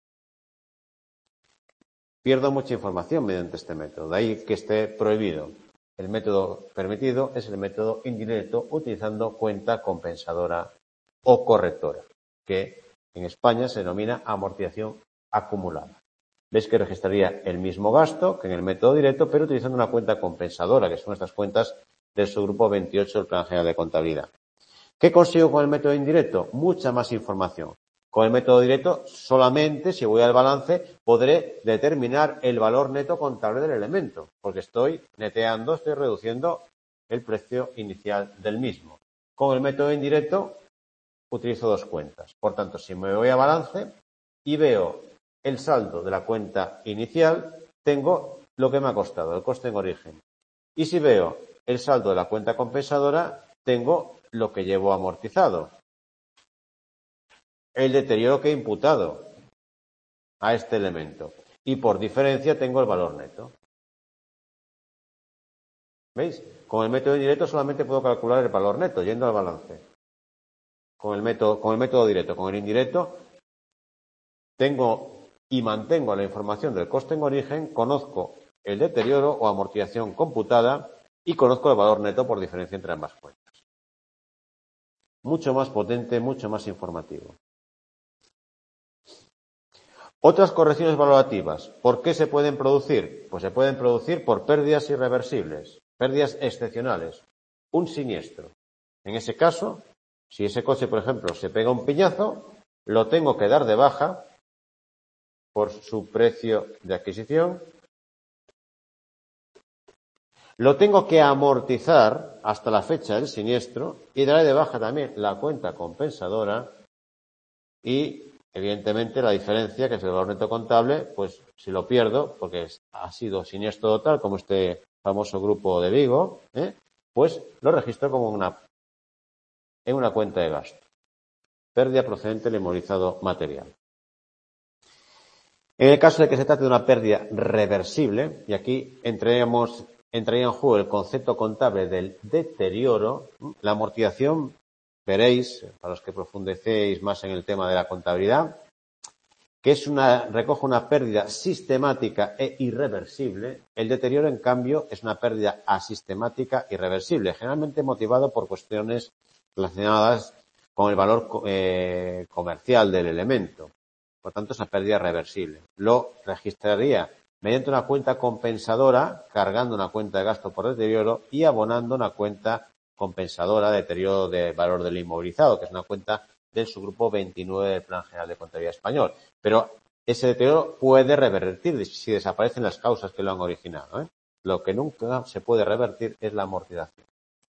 Pierdo mucha información mediante este método, de ahí que esté prohibido. El método permitido es el método indirecto utilizando cuenta compensadora o correctora, que en España se denomina amortización acumulada. Veis que registraría el mismo gasto que en el método directo, pero utilizando una cuenta compensadora, que son estas cuentas del subgrupo 28 del Plan General de Contabilidad. ¿Qué consigo con el método indirecto? Mucha más información. Con el método directo, solamente si voy al balance, podré determinar el valor neto contable del elemento, porque estoy neteando, estoy reduciendo el precio inicial del mismo. Con el método indirecto, utilizo dos cuentas. Por tanto, si me voy a balance y veo el saldo de la cuenta inicial, tengo lo que me ha costado, el coste en origen. Y si veo el saldo de la cuenta compensadora, tengo lo que llevo amortizado. El deterioro que he imputado a este elemento. Y por diferencia tengo el valor neto. ¿Veis? Con el método indirecto solamente puedo calcular el valor neto, yendo al balance. Con el método directo. Con el indirecto tengo y mantengo la información del coste en origen, conozco el deterioro o amortización computada y conozco el valor neto por diferencia entre ambas cuentas. Mucho más potente, mucho más informativo. Otras correcciones valorativas. ¿Por qué se pueden producir? Pues se pueden producir por pérdidas irreversibles, pérdidas excepcionales, un siniestro. En ese caso, si ese coche, por ejemplo, se pega un piñazo, lo tengo que dar de baja por su precio de adquisición. Lo tengo que amortizar hasta la fecha del siniestro y daré de baja también la cuenta compensadora y, evidentemente, la diferencia, que es el valor neto contable, pues si lo pierdo, porque ha sido siniestro total, como este famoso grupo de Vigo, pues lo registro como en una cuenta de gasto. Pérdida procedente del inmovilizado material. En el caso de que se trate de una pérdida reversible, y aquí entraría en juego el concepto contable del deterioro, la amortización, veréis, para los que profundicéis más en el tema de la contabilidad, que recoge una pérdida sistemática e irreversible. El deterioro, en cambio, es una pérdida asistemática e irreversible, generalmente motivado por cuestiones relacionadas con el valor comercial del elemento. Por tanto, es una pérdida reversible. Lo registraría mediante una cuenta compensadora, cargando una cuenta de gasto por deterioro y abonando una cuenta compensadora de deterioro de valor del inmovilizado, que es una cuenta del subgrupo 29 del Plan General de Contabilidad Español. Pero ese deterioro puede revertir si desaparecen las causas que lo han originado, ¿eh? Lo que nunca se puede revertir es la amortización.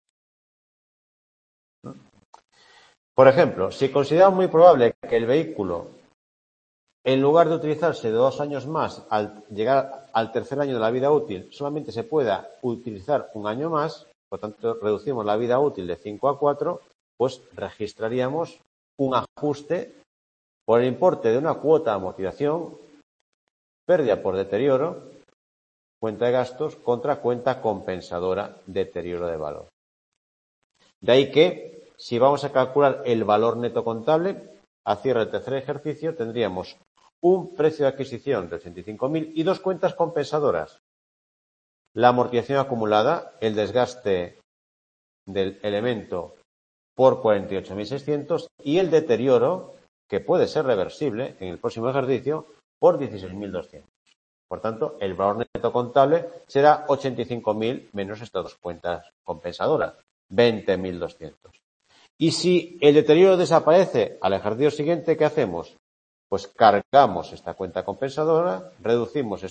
Por ejemplo, si consideramos muy probable que el vehículo, en lugar de utilizarse de 2 años más, al llegar al tercer año de la vida útil, solamente se pueda utilizar un año más, por tanto reducimos la vida útil de 5 a 4, pues registraríamos un ajuste por el importe de una cuota de amortización, pérdida por deterioro, cuenta de gastos contra cuenta compensadora, deterioro de valor. De ahí que, si vamos a calcular el valor neto contable, a cierre del tercer ejercicio tendríamos un precio de adquisición de 85.000 y 2 cuentas compensadoras. La amortización acumulada, el desgaste del elemento por 48.600 y el deterioro, que puede ser reversible en el próximo ejercicio, por 16.200. Por tanto, el valor neto contable será 85.000 menos estas 2 cuentas compensadoras, 20.200. Y si el deterioro desaparece al ejercicio siguiente, ¿qué hacemos? Pues cargamos esta cuenta compensadora, reducimos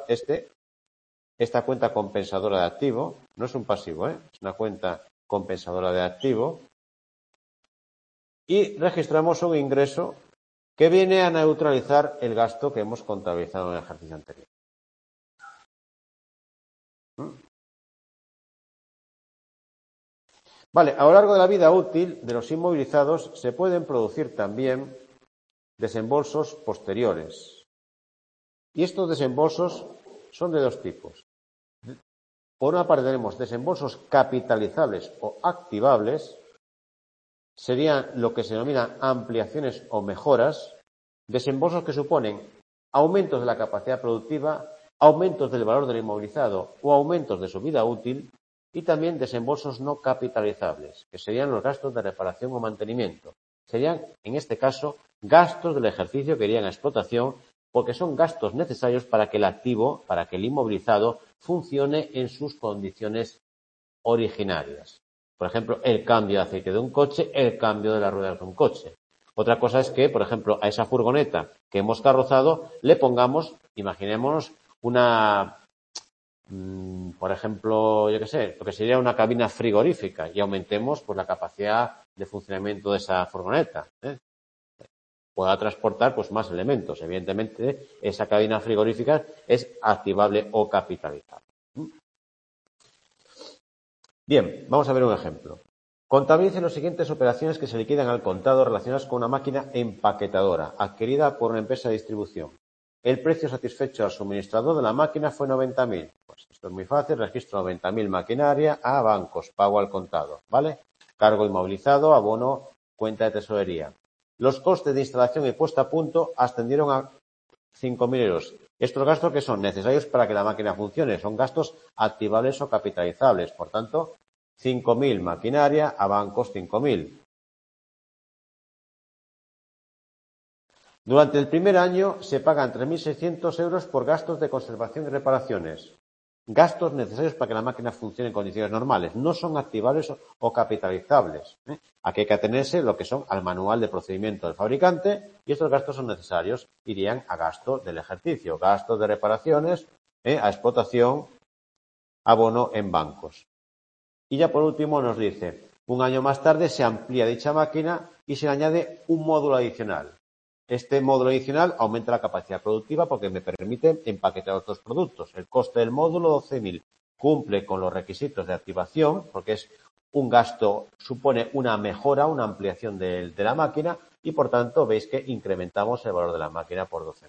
esta cuenta compensadora de activo, no es un pasivo, es una cuenta compensadora de activo, y registramos un ingreso que viene a neutralizar el gasto que hemos contabilizado en el ejercicio anterior. Vale, a lo largo de la vida útil de los inmovilizados se pueden producir también desembolsos posteriores. Y estos desembolsos son de 2 tipos. Por una parte tenemos desembolsos capitalizables o activables, serían lo que se denominan ampliaciones o mejoras, desembolsos que suponen aumentos de la capacidad productiva, aumentos del valor del inmovilizado o aumentos de su vida útil, y también desembolsos no capitalizables, que serían los gastos de reparación o mantenimiento. Serían, en este caso, gastos del ejercicio que irían a explotación, porque son gastos necesarios para que el activo, para que el inmovilizado, funcione en sus condiciones originarias. Por ejemplo, el cambio de aceite de un coche, el cambio de las ruedas de un coche. Otra cosa es que, por ejemplo, a esa furgoneta que hemos carrozado le pongamos, imaginémonos, por ejemplo, yo qué sé, lo que sería una cabina frigorífica y aumentemos pues la capacidad de funcionamiento de esa furgoneta, pueda transportar pues más elementos. Evidentemente, esa cabina frigorífica es activable o capitalizable. Bien, vamos a ver un ejemplo. Contabilicen las siguientes operaciones que se liquidan al contado relacionadas con una máquina empaquetadora adquirida por una empresa de distribución. El precio satisfecho al suministrador de la máquina fue 90.000. Pues esto es muy fácil, registro 90.000 maquinaria a bancos, pago al contado, ¿vale? Cargo inmovilizado, abono, cuenta de tesorería. Los costes de instalación y puesta a punto ascendieron a 5.000 euros. Estos gastos que son necesarios para que la máquina funcione son gastos activables o capitalizables. Por tanto, 5.000 maquinaria a bancos 5.000. Durante el primer año se pagan 3.600 euros por gastos de conservación y reparaciones. Gastos necesarios para que la máquina funcione en condiciones normales. No son activables o capitalizables. Aquí hay que atenerse lo que son al manual de procedimiento del fabricante y estos gastos son necesarios. Irían a gastos del ejercicio, gastos de reparaciones, a explotación, abono en bancos. Y ya por último nos dice, un año más tarde se amplía dicha máquina y se le añade un módulo adicional. Este módulo adicional aumenta la capacidad productiva porque me permite empaquetar otros productos. El coste del módulo, 12.000, cumple con los requisitos de activación porque es un gasto, supone una mejora, una ampliación de la máquina y por tanto veis que incrementamos el valor de la máquina por 12.000.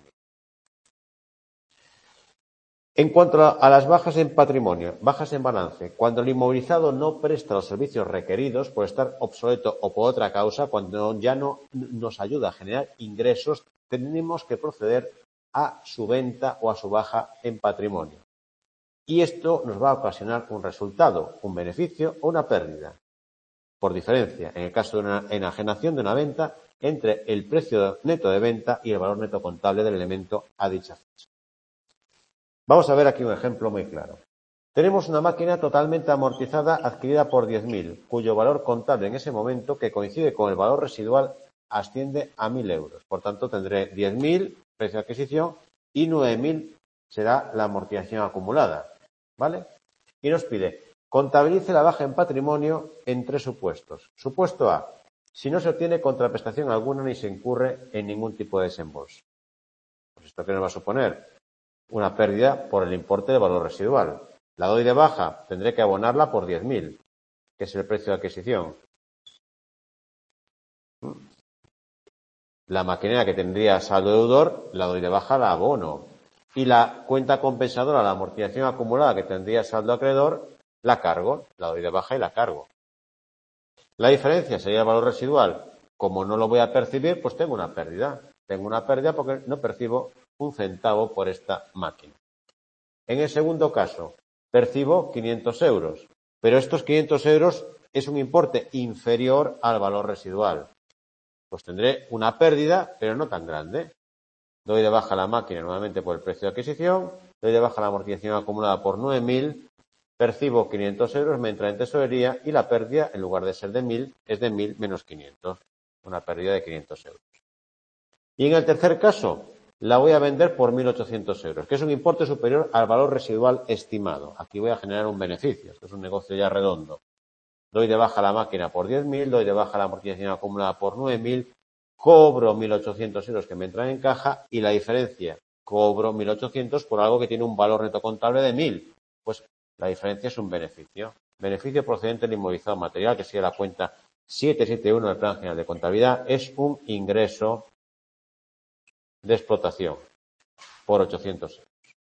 En cuanto a las bajas en patrimonio, bajas en balance, cuando el inmovilizado no presta los servicios requeridos por estar obsoleto o por otra causa, cuando ya no nos ayuda a generar ingresos, tenemos que proceder a su venta o a su baja en patrimonio. Y esto nos va a ocasionar un resultado, un beneficio o una pérdida. Por diferencia, en el caso de una enajenación de una venta, entre el precio neto de venta y el valor neto contable del elemento a dicha fecha. Vamos a ver aquí un ejemplo muy claro. Tenemos una máquina totalmente amortizada adquirida por 10.000, cuyo valor contable en ese momento, que coincide con el valor residual, asciende a 1.000 euros. Por tanto, tendré 10.000, precio de adquisición, y 9.000 será la amortización acumulada. ¿Vale? Y nos pide, contabilice la baja en patrimonio en 3 supuestos. Supuesto A, si no se obtiene contraprestación alguna ni se incurre en ningún tipo de desembolso. Pues ¿esto qué nos va a suponer? Una pérdida por el importe del valor residual. La doy de baja, tendré que abonarla por 10.000, que es el precio de adquisición. La maquinaria que tendría saldo deudor, la doy de baja, la abono. Y la cuenta compensadora, la amortización acumulada que tendría saldo acreedor, la cargo, la doy de baja y la cargo. La diferencia sería el valor residual. Como no lo voy a percibir, pues tengo una pérdida. Tengo una pérdida porque no percibo un centavo por esta máquina. En el segundo caso, percibo 500 euros, pero estos 500 euros es un importe inferior al valor residual. Pues tendré una pérdida, pero no tan grande. Doy de baja la máquina nuevamente por el precio de adquisición, doy de baja la amortización acumulada por 9.000, percibo 500 euros, me entra en tesorería y la pérdida, en lugar de ser de 1.000, es de 1.000 menos 500. Una pérdida de 500 euros. Y en el tercer caso, la voy a vender por 1.800 euros, que es un importe superior al valor residual estimado. Aquí voy a generar un beneficio, esto es un negocio ya redondo. Doy de baja la máquina por 10.000, doy de baja la amortización acumulada por 9.000, cobro 1.800 euros que me entran en caja y la diferencia, cobro 1.800 por algo que tiene un valor neto contable de 1.000. Pues la diferencia es un beneficio. Beneficio procedente del inmovilizado material, que sigue la cuenta 771 del Plan General de Contabilidad, es un ingreso de explotación por 800 euros.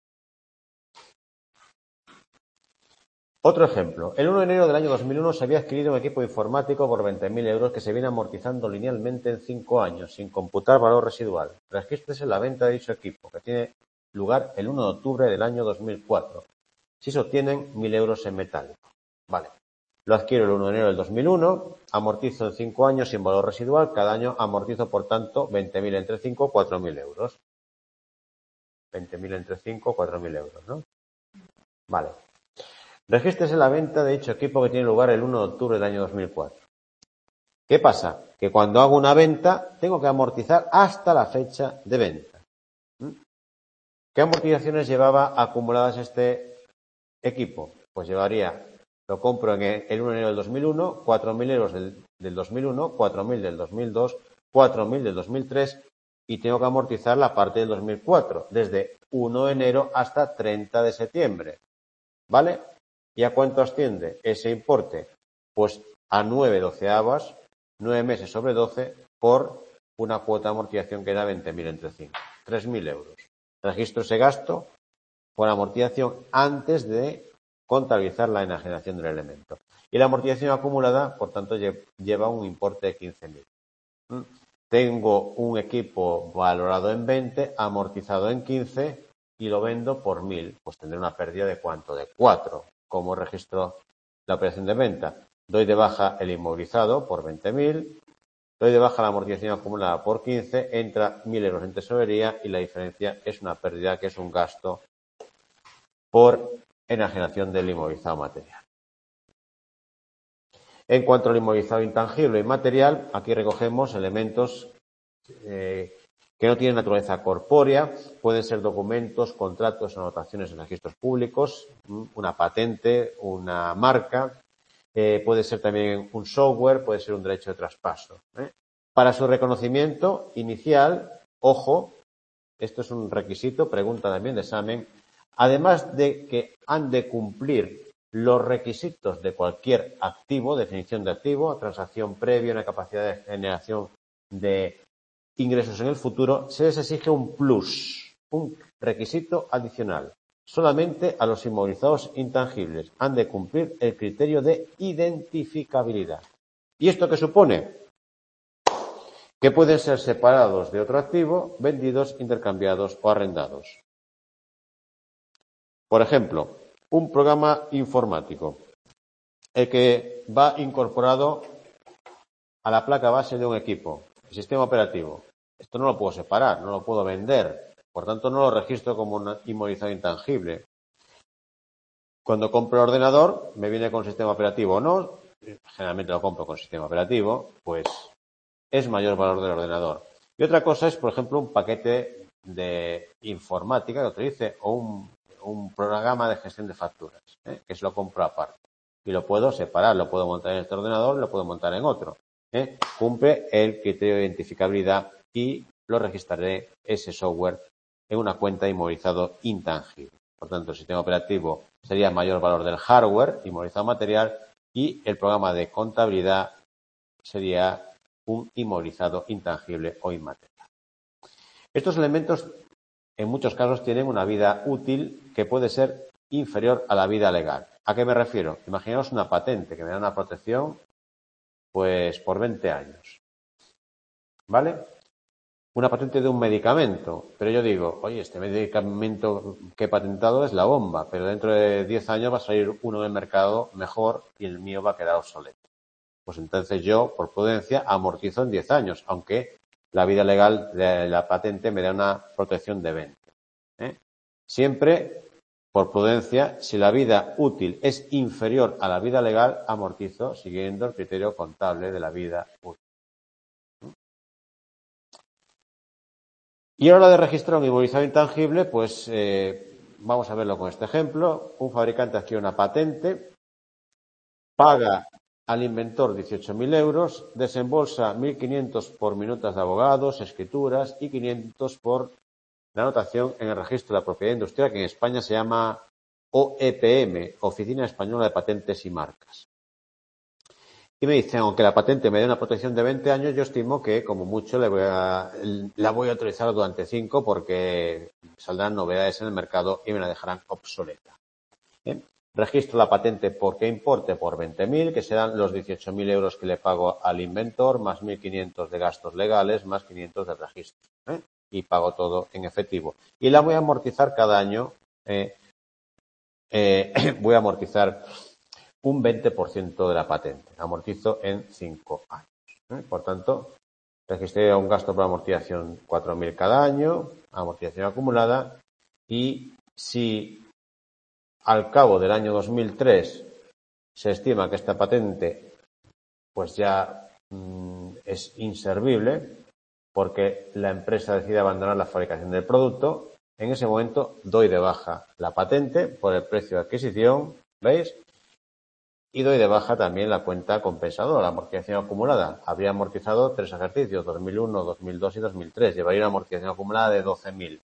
Otro ejemplo. El 1 de enero del año 2001 se había adquirido un equipo informático por 20.000 euros que se viene amortizando linealmente en 5 años, sin computar valor residual. Regístrese la venta de dicho equipo, que tiene lugar el 1 de octubre del año 2004. Si se obtienen 1.000 euros en metálico. Vale. Lo adquiero el 1 de enero del 2001, amortizo en 5 años sin valor residual, cada año amortizo, por tanto, 20.000 entre 5, 4.000 euros. 20.000 entre 5, 4.000 euros, ¿no? Vale. Regístrese la venta de dicho equipo que tiene lugar el 1 de octubre del año 2004. ¿Qué pasa? Que cuando hago una venta tengo que amortizar hasta la fecha de venta. ¿Qué amortizaciones llevaba acumuladas este equipo? Pues llevaría, lo compro en el 1 de enero del 2001, 4.000 euros del 2001, 4.000 del 2002, 4.000 del 2003 y tengo que amortizar la parte del 2004, desde 1 de enero hasta 30 de septiembre. ¿Vale? ¿Y a cuánto asciende ese importe? Pues a 9 doceavas, 9 meses sobre 12, por una cuota de amortización que da 20.000 entre 5. 3.000 euros. Registro ese gasto por amortización antes de contabilizar la enajenación del elemento. Y la amortización acumulada, por tanto, lleva un importe de 15.000. Tengo un equipo valorado en 20, amortizado en 15 y lo vendo por 1.000. Pues tendré una pérdida de ¿cuánto? De 4. Como registro la operación de venta. Doy de baja el inmovilizado por 20.000, doy de baja la amortización acumulada por 15, entra 1.000 euros en tesorería y la diferencia es una pérdida, que es un gasto por enajenación del inmovilizado material. En cuanto al inmovilizado intangible y material, aquí recogemos elementos que no tienen naturaleza corpórea, pueden ser documentos, contratos, anotaciones en registros públicos, una patente, una marca, puede ser también un software, puede ser un derecho de traspaso. Para su reconocimiento inicial, ojo, esto es un requisito, pregunta también de examen, además de que han de cumplir los requisitos de cualquier activo, definición de activo, transacción previa, una capacidad de generación de ingresos en el futuro, se les exige un plus, un requisito adicional. Solamente a los inmovilizados intangibles han de cumplir el criterio de identificabilidad. ¿Y esto qué supone? Que pueden ser separados de otro activo, vendidos, intercambiados o arrendados. Por ejemplo, un programa informático, el que va incorporado a la placa base de un equipo, el sistema operativo. Esto no lo puedo separar, no lo puedo vender. Por tanto, no lo registro como un inmovilizado intangible. Cuando compro el ordenador, me viene con sistema operativo o no, generalmente lo compro con sistema operativo, pues es mayor valor del ordenador. Y otra cosa es, por ejemplo, un paquete de informática que utilice o un programa de gestión de facturas, que se lo compro aparte. Y lo puedo separar, lo puedo montar en este ordenador, lo puedo montar en otro. Cumple el criterio de identificabilidad y lo registraré ese software en una cuenta de inmovilizado intangible. Por tanto, el sistema operativo sería mayor valor del hardware, inmovilizado material, y el programa de contabilidad sería un inmovilizado intangible o inmaterial. Estos elementos, en muchos casos, tienen una vida útil que puede ser inferior a la vida legal. ¿A qué me refiero? Imaginaos una patente que me da una protección, pues, por 20 años. ¿Vale? Una patente de un medicamento, pero yo digo, oye, este medicamento que he patentado es la bomba, pero dentro de 10 años va a salir uno en el mercado mejor y el mío va a quedar obsoleto. Pues entonces yo, por prudencia, amortizo en 10 años, aunque la vida legal de la patente me da una protección de 20. Siempre, por prudencia, si la vida útil es inferior a la vida legal, amortizo siguiendo el criterio contable de la vida útil. Y a la hora de registrar un inmovilizado intangible, pues vamos a verlo con este ejemplo. Un fabricante adquiere una patente, paga al inventor 18.000 euros, desembolsa 1.500 por minutas de abogados, escrituras y 500 por la anotación en el registro de la propiedad industrial, que en España se llama OEPM, Oficina Española de Patentes y Marcas. Y me dicen, aunque la patente me dé una protección de 20 años, yo estimo que como mucho la voy a utilizar durante 5 porque saldrán novedades en el mercado y me la dejarán obsoleta. Registro la patente por qué importe por 20.000, que serán los 18.000 euros que le pago al inventor, más 1.500 de gastos legales, más 500 de registro. Y pago todo en efectivo. Y la voy a amortizar cada año. Voy a amortizar un 20% de la patente. Amortizo en 5 años. Por tanto, registré un gasto por amortización 4.000 cada año, amortización acumulada, y si al cabo del año 2003 se estima que esta patente pues ya es inservible porque la empresa decide abandonar la fabricación del producto, en ese momento doy de baja la patente por el precio de adquisición, ¿veis? Y doy de baja también la cuenta compensadora, la amortización acumulada. Habría amortizado 3 ejercicios, 2001, 2002 y 2003. Llevaría una amortización acumulada de 12.000.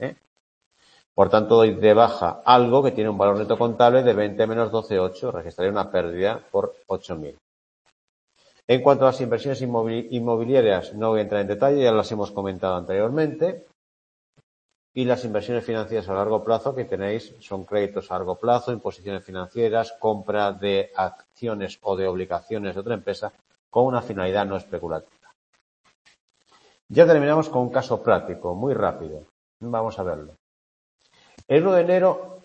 Por tanto, doy de baja algo que tiene un valor neto contable de 20 menos 12,8. Registraría una pérdida por 8.000. En cuanto a las inversiones inmobiliarias, no voy a entrar en detalle, ya las hemos comentado anteriormente. Y las inversiones financieras a largo plazo que tenéis son créditos a largo plazo, imposiciones financieras, compra de acciones o de obligaciones de otra empresa con una finalidad no especulativa. Ya terminamos con un caso práctico, muy rápido. Vamos a verlo. El 1 de enero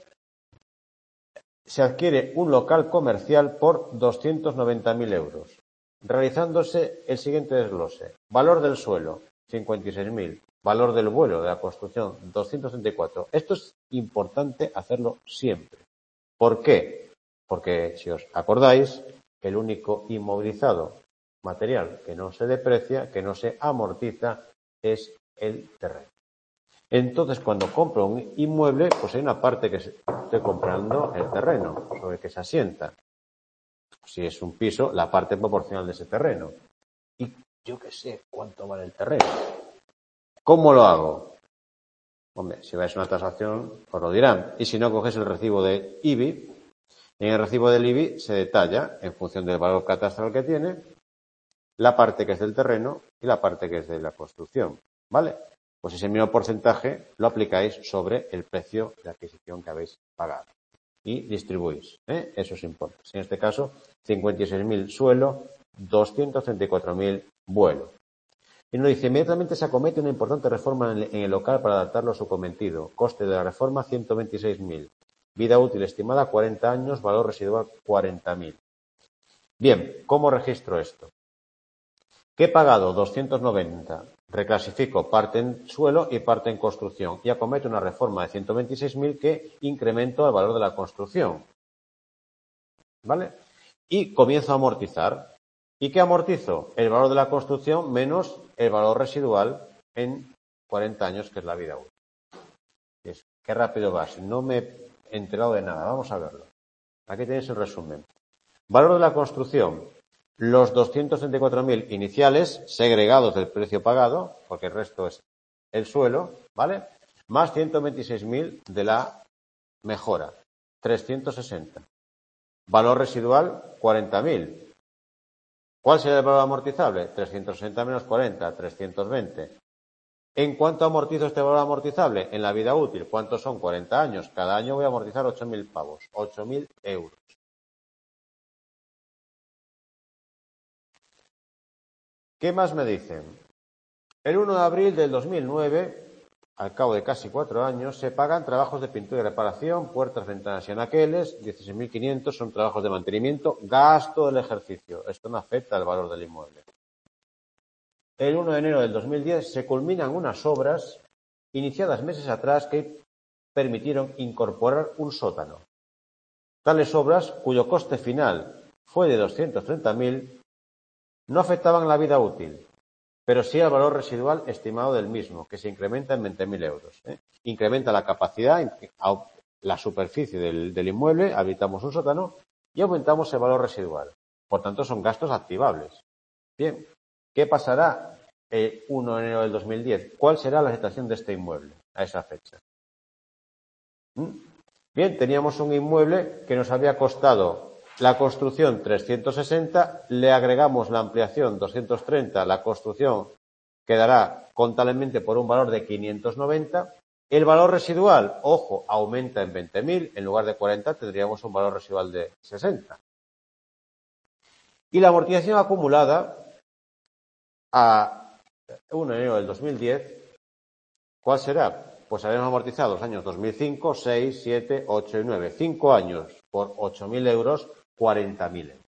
se adquiere un local comercial por 290.000 euros, realizándose el siguiente desglose. Valor del suelo, 56.000. Valor del vuelo de la construcción, 234. Esto es importante hacerlo siempre. ¿Por qué? Porque, si os acordáis, el único inmovilizado material que no se deprecia, que no se amortiza, es el terreno. Entonces, cuando compro un inmueble, pues hay una parte que estoy comprando el terreno, sobre el que se asienta. Si es un piso, la parte proporcional de ese terreno. Y yo qué sé cuánto vale el terreno. ¿Cómo lo hago? Hombre, si vais a una tasación, os lo dirán. Y si no, cogéis el recibo de IBI. En el recibo del IBI se detalla, en función del valor catastral que tiene, la parte que es del terreno y la parte que es de la construcción. ¿Vale? Pues ese mismo porcentaje lo aplicáis sobre el precio de adquisición que habéis pagado. Y distribuís. Eso es importante. En este caso, 56.000 suelo, 234.000 vuelo. Y nos dice, inmediatamente se acomete una importante reforma en el local para adaptarlo a su cometido. Coste de la reforma, 126.000. Vida útil estimada, 40 años. Valor residual, 40.000. Bien, ¿cómo registro esto? ¿Qué he pagado? 290. reclasifico parte en suelo y parte en construcción y acometo una reforma de 126.000 que incremento el valor de la construcción. ¿Vale? Y comienzo a amortizar. ¿Y qué amortizo? El valor de la construcción menos el valor residual en 40 años, que es la vida útil. Qué rápido vas. No me he enterado de nada. Vamos a verlo. Aquí tenéis el resumen. Valor de la construcción. Los 234.000 iniciales, segregados del precio pagado, porque el resto es el suelo, ¿vale? Más 126.000 de la mejora. 360. Valor residual, 40.000. ¿Cuál será el valor amortizable? 360 menos 40, 320. ¿En cuánto amortizo este valor amortizable? En la vida útil. ¿Cuántos son? 40 años. Cada año voy a amortizar 8.000 pavos. 8.000 euros. ¿Qué más me dicen? El 1 de abril del 2009, al cabo de casi 4 años, se pagan trabajos de pintura y reparación, puertas, ventanas y anaqueles. 16.500 son trabajos de mantenimiento, gasto del ejercicio. Esto no afecta al valor del inmueble. El 1 de enero del 2010 se culminan unas obras iniciadas meses atrás que permitieron incorporar un sótano. Tales obras, cuyo coste final fue de 230.000, no afectaban la vida útil, pero sí al valor residual estimado del mismo, que se incrementa en 20.000 euros. Incrementa la capacidad, la superficie del inmueble, habilitamos un sótano y aumentamos el valor residual. Por tanto, son gastos activables. Bien, ¿qué pasará el 1 de enero del 2010? ¿Cuál será la situación de este inmueble a esa fecha? Bien, teníamos un inmueble que nos había costado la construcción 360, le agregamos la ampliación 230, la construcción quedará contablemente por un valor de 590. El valor residual, ojo, aumenta en 20.000, en lugar de 40 tendríamos un valor residual de 60. Y la amortización acumulada a 1 de enero del 2010, ¿cuál será? Pues habíamos amortizado los años 2005, 6, 7, 8 y 9. 5 años por 8.000 euros, 40.000 euros.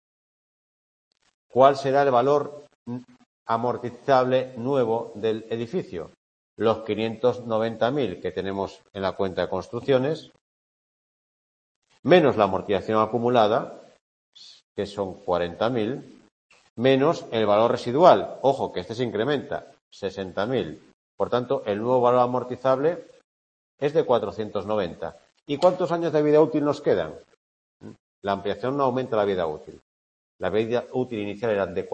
¿Cuál será el valor amortizable nuevo del edificio? Los 590.000 que tenemos en la cuenta de construcciones, menos la amortización acumulada, que son 40.000, menos el valor residual. Ojo, que este se incrementa, 60.000. Por tanto, el nuevo valor amortizable es de 490. ¿Y cuántos años de vida útil nos quedan? La ampliación no aumenta la vida útil. La vida útil inicial era de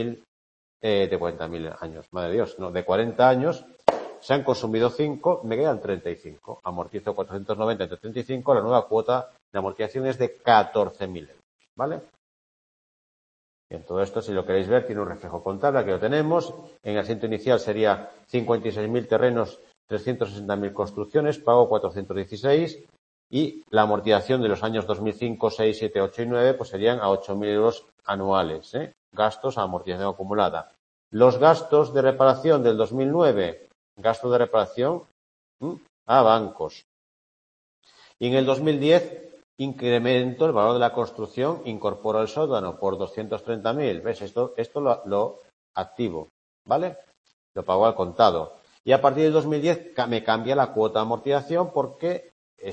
40.000 años. Madre de Dios, no, de 40 años se han consumido 5, me quedan 35. Amortizo 490 entre 35, la nueva cuota de amortización es de 14.000 euros. ¿Vale? Bien, todo esto, si lo queréis ver, tiene un reflejo contable, aquí lo tenemos. En el asiento inicial sería 56.000 terrenos, 360.000 construcciones, pago 416 y la amortización de los años 2005, 6, 7, 8 y 9 pues serían a 8.000 euros anuales. Gastos a amortización acumulada. Los gastos de reparación del 2009, gastos de reparación a bancos. Y en el 2010 incremento el valor de la construcción, incorporo el sótano por 230.000. ¿Ves? Esto lo activo, ¿vale? Lo pago al contado. Y a partir del 2010 me cambia la cuota de amortización porque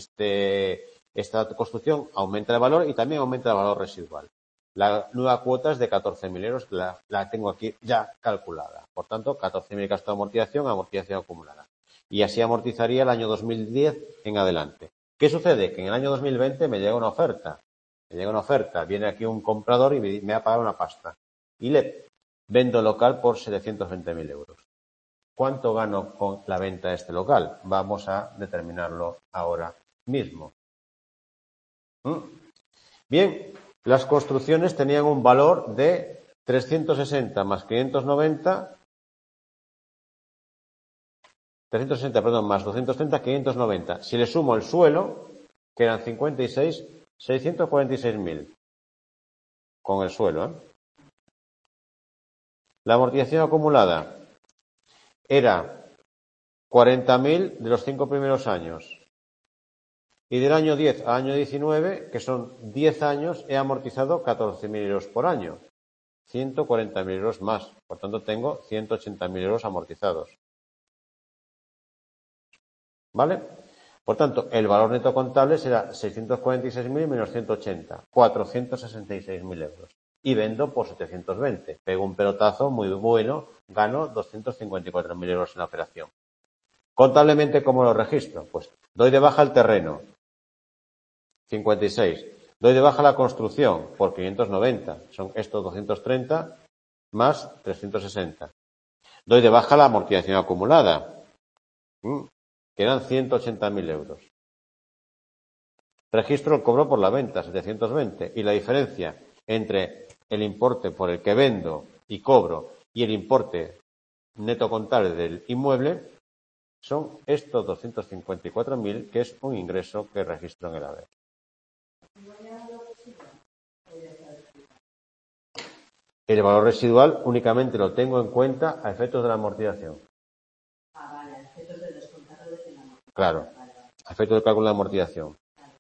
esta construcción aumenta el valor y también aumenta el valor residual. La nueva cuota es de 14.000 euros, que la tengo aquí ya calculada. Por tanto, 14.000 gasto de amortización, amortización acumulada. Y así amortizaría el año 2010 en adelante. ¿Qué sucede? Que en el año 2020 me llega una oferta. Viene aquí un comprador y me va a pagar una pasta. Y le vendo el local por 720.000 euros. ¿Cuánto gano con la venta de este local? Vamos a determinarlo ahora mismo. Bien, las construcciones tenían un valor de 360 más 590, 360, perdón, más 230, 590. Si le sumo el suelo, que eran 56, 646.000. Con el suelo, La amortización acumulada era 40.000 de los 5 primeros años. Y del año 10 al año 19, que son 10 años, he amortizado 14.000 euros por año. 140.000 euros más. Por tanto, tengo 180.000 euros amortizados. ¿Vale? Por tanto, el valor neto contable será 646.000 menos 180, 466.000 euros. Y vendo por 720. Pego un pelotazo muy bueno, gano 254.000 euros en la operación. Contablemente, ¿cómo lo registro? Pues doy de baja el terreno, 56. Doy de baja la construcción por 590. Son estos 230 más 360. Doy de baja la amortización acumulada, que eran 180.000 euros. Registro el cobro por la venta, 720. Y la diferencia entre el importe por el que vendo y cobro y el importe neto contable del inmueble son estos 254.000, que es un ingreso que registro en el haber. El valor residual únicamente lo tengo en cuenta a efectos de la amortización.
Vale, a efectos del descontado de la amortización.
Claro, a efectos del cálculo de amortización.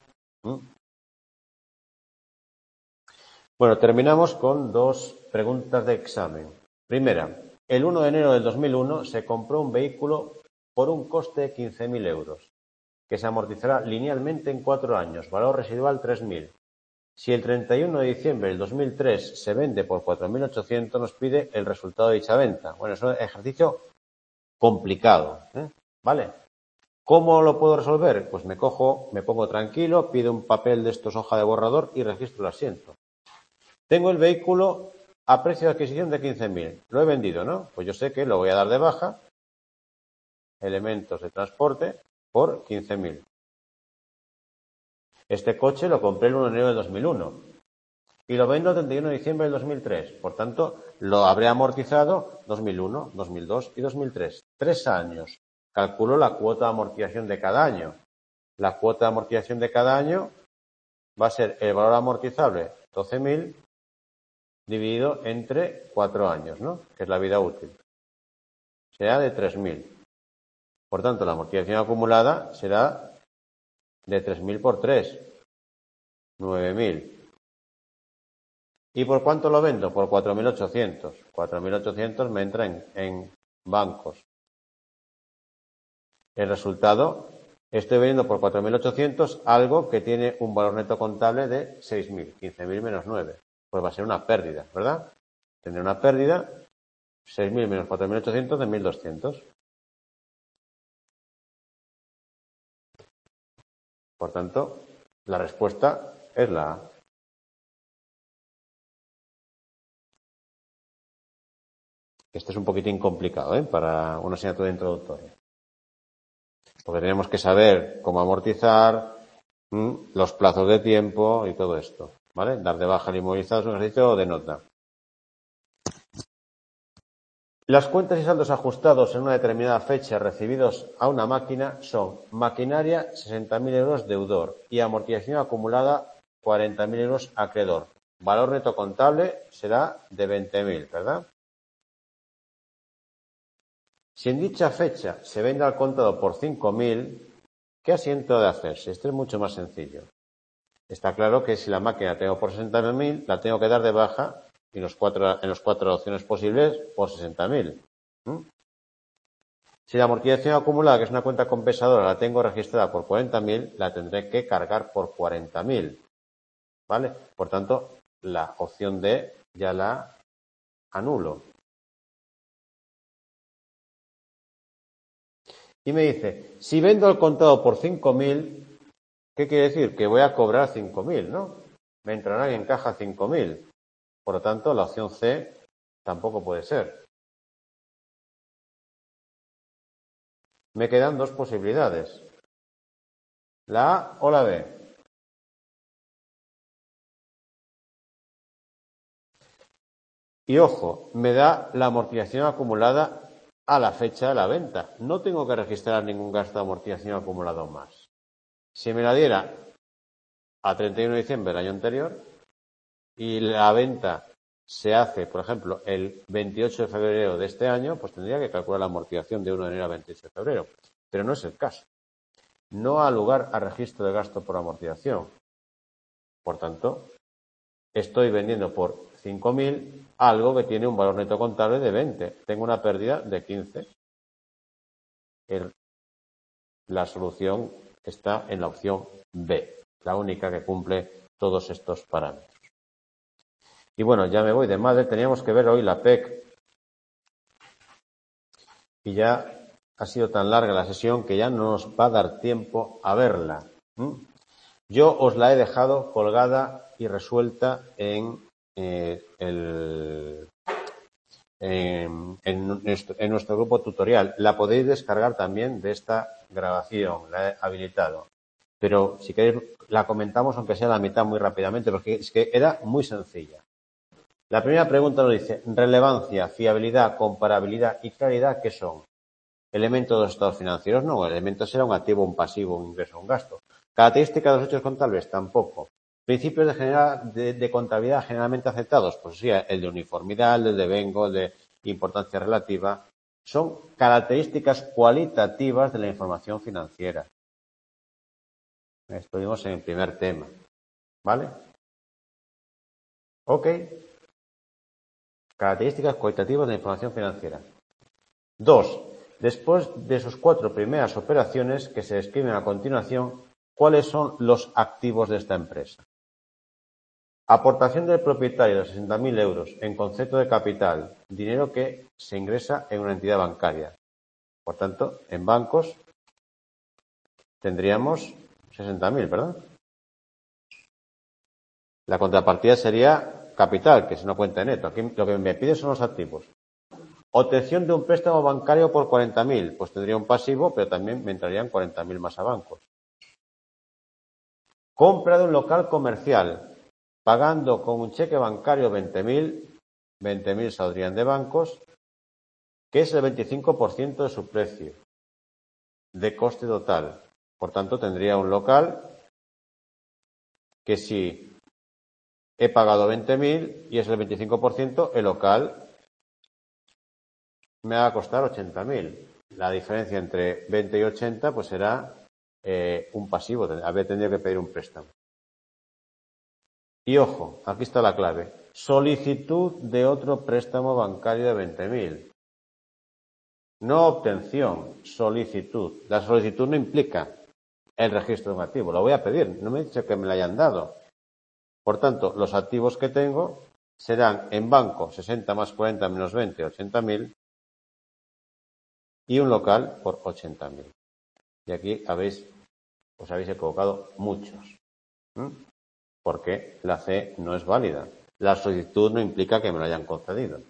Bueno, terminamos con dos preguntas de examen. Primera, el 1 de enero del 2001 se compró un vehículo por un coste de 15.000 euros, que se amortizará linealmente en 4 años, valor residual 3.000. Si el 31 de diciembre del 2003 se vende por 4.800, nos pide el resultado de dicha venta. Bueno, es un ejercicio complicado, ¿vale? ¿Cómo lo puedo resolver? Pues me pongo tranquilo, pido un papel de estos, hoja de borrador, y registro el asiento. Tengo el vehículo a precio de adquisición de 15.000. Lo he vendido, ¿no? Pues yo sé que lo voy a dar de baja, elementos de transporte, por 15.000. Este coche lo compré el 1 de enero del 2001 y lo vendo el 31 de diciembre del 2003. Por tanto, lo habré amortizado 2001, 2002 y 2003. 3 años. Calculo la cuota de amortización de cada año. La cuota de amortización de cada año va a ser el valor amortizable, 12.000, dividido entre 4 años, ¿no? Que es la vida útil. Será de 3.000. Por tanto, la amortización acumulada será de 3.000 por 3, 9.000. ¿Y por cuánto lo vendo? Por 4.800. 4.800 me entra en bancos. El resultado, estoy vendiendo por 4.800 algo que tiene un valor neto contable de 6.000. 15.000 menos 9. Pues va a ser una pérdida, ¿verdad? Tendré una pérdida, 6.000 menos 4.800 de 1.200. Por tanto, la respuesta es la A. Este es un poquitín complicado, para una asignatura introductoria. Porque tenemos que saber cómo amortizar, los plazos de tiempo y todo esto, ¿vale? Dar de baja el inmovilizado es un ejercicio de nota. Las cuentas y saldos ajustados en una determinada fecha recibidos a una máquina son: maquinaria, 60.000 euros deudor, y amortización acumulada, 40.000 euros acreedor. Valor neto contable será de 20.000, ¿verdad? Si en dicha fecha se vende al contado por 5.000, ¿qué asiento de hacerse? Esto es mucho más sencillo. Está claro que si la máquina tengo por 60.000, la tengo que dar de baja en las 4 opciones posibles por 60.000. Si la amortización acumulada, que es una cuenta compensadora, la tengo registrada por 40.000, la tendré que cargar por 40.000. ¿Vale? Por tanto, la opción D ya la anulo. Y me dice, si vendo al contado por 5.000, ¿qué quiere decir? Que voy a cobrar 5.000, ¿no? Me entrarán en caja 5.000. Por lo tanto, la opción C tampoco puede ser. Me quedan dos posibilidades. La A o la B. Y ojo, me da la amortización acumulada a la fecha de la venta. No tengo que registrar ningún gasto de amortización acumulado más. Si me la diera a 31 de diciembre del año anterior y la venta se hace, por ejemplo, el 28 de febrero de este año, pues tendría que calcular la amortización de 1 de enero a 28 de febrero. Pero no es el caso. No ha lugar a registro de gasto por amortización. Por tanto, estoy vendiendo por 5.000 algo que tiene un valor neto contable de 20. Tengo una pérdida de 15. La solución está en la opción B, la única que cumple todos estos parámetros. Y bueno, ya me voy de madre. Teníamos que ver hoy la PEC. Y ya ha sido tan larga la sesión que ya no nos va a dar tiempo a verla. Yo os la he dejado colgada y resuelta en nuestro grupo tutorial. La podéis descargar también de esta grabación, la he habilitado. Pero si queréis la comentamos, aunque sea la mitad, muy rápidamente, porque es que era muy sencilla. La primera pregunta nos dice: relevancia, fiabilidad, comparabilidad y claridad, ¿qué son? Elementos de los estados financieros, no. El elemento será un activo, un pasivo, un ingreso, un gasto. Características de los hechos contables, tampoco. Principios de contabilidad generalmente aceptados, pues sí, el de uniformidad, el de devengo, el de importancia relativa. Son características cualitativas de la información financiera. Estuvimos en el primer tema. ¿Vale? Ok. Características cualitativas de la información financiera. 2. Después de sus 4 primeras operaciones que se describen a continuación, ¿cuáles son los activos de esta empresa? Aportación del propietario de 60.000 euros en concepto de capital, dinero que se ingresa en una entidad bancaria. Por tanto, en bancos tendríamos 60.000, ¿verdad? La contrapartida sería capital, que es una cuenta neto. Aquí lo que me pide son los activos. Obtención de un préstamo bancario por 40.000, pues tendría un pasivo, pero también me entrarían 40.000 más a bancos. Compra de un local comercial, pagando con un cheque bancario 20.000 saldrían de bancos, que es el 25% de su precio, de coste total. Por tanto, tendría un local que si he pagado 20.000 y es el 25%, el local me va a costar 80.000. La diferencia entre 20 y 80 pues será un pasivo. Habré tenido que pedir un préstamo. Y ojo, aquí está la clave. Solicitud de otro préstamo bancario de 20.000. No obtención, solicitud. La solicitud no implica el registro de un activo. Lo voy a pedir. No me he dicho que me lo hayan dado. Por tanto, los activos que tengo serán en banco 60 más 40 menos 20, 80.000. Y un local por 80.000. Y aquí os habéis equivocado muchos. Porque la C no es válida. La solicitud no implica que me lo hayan concedido.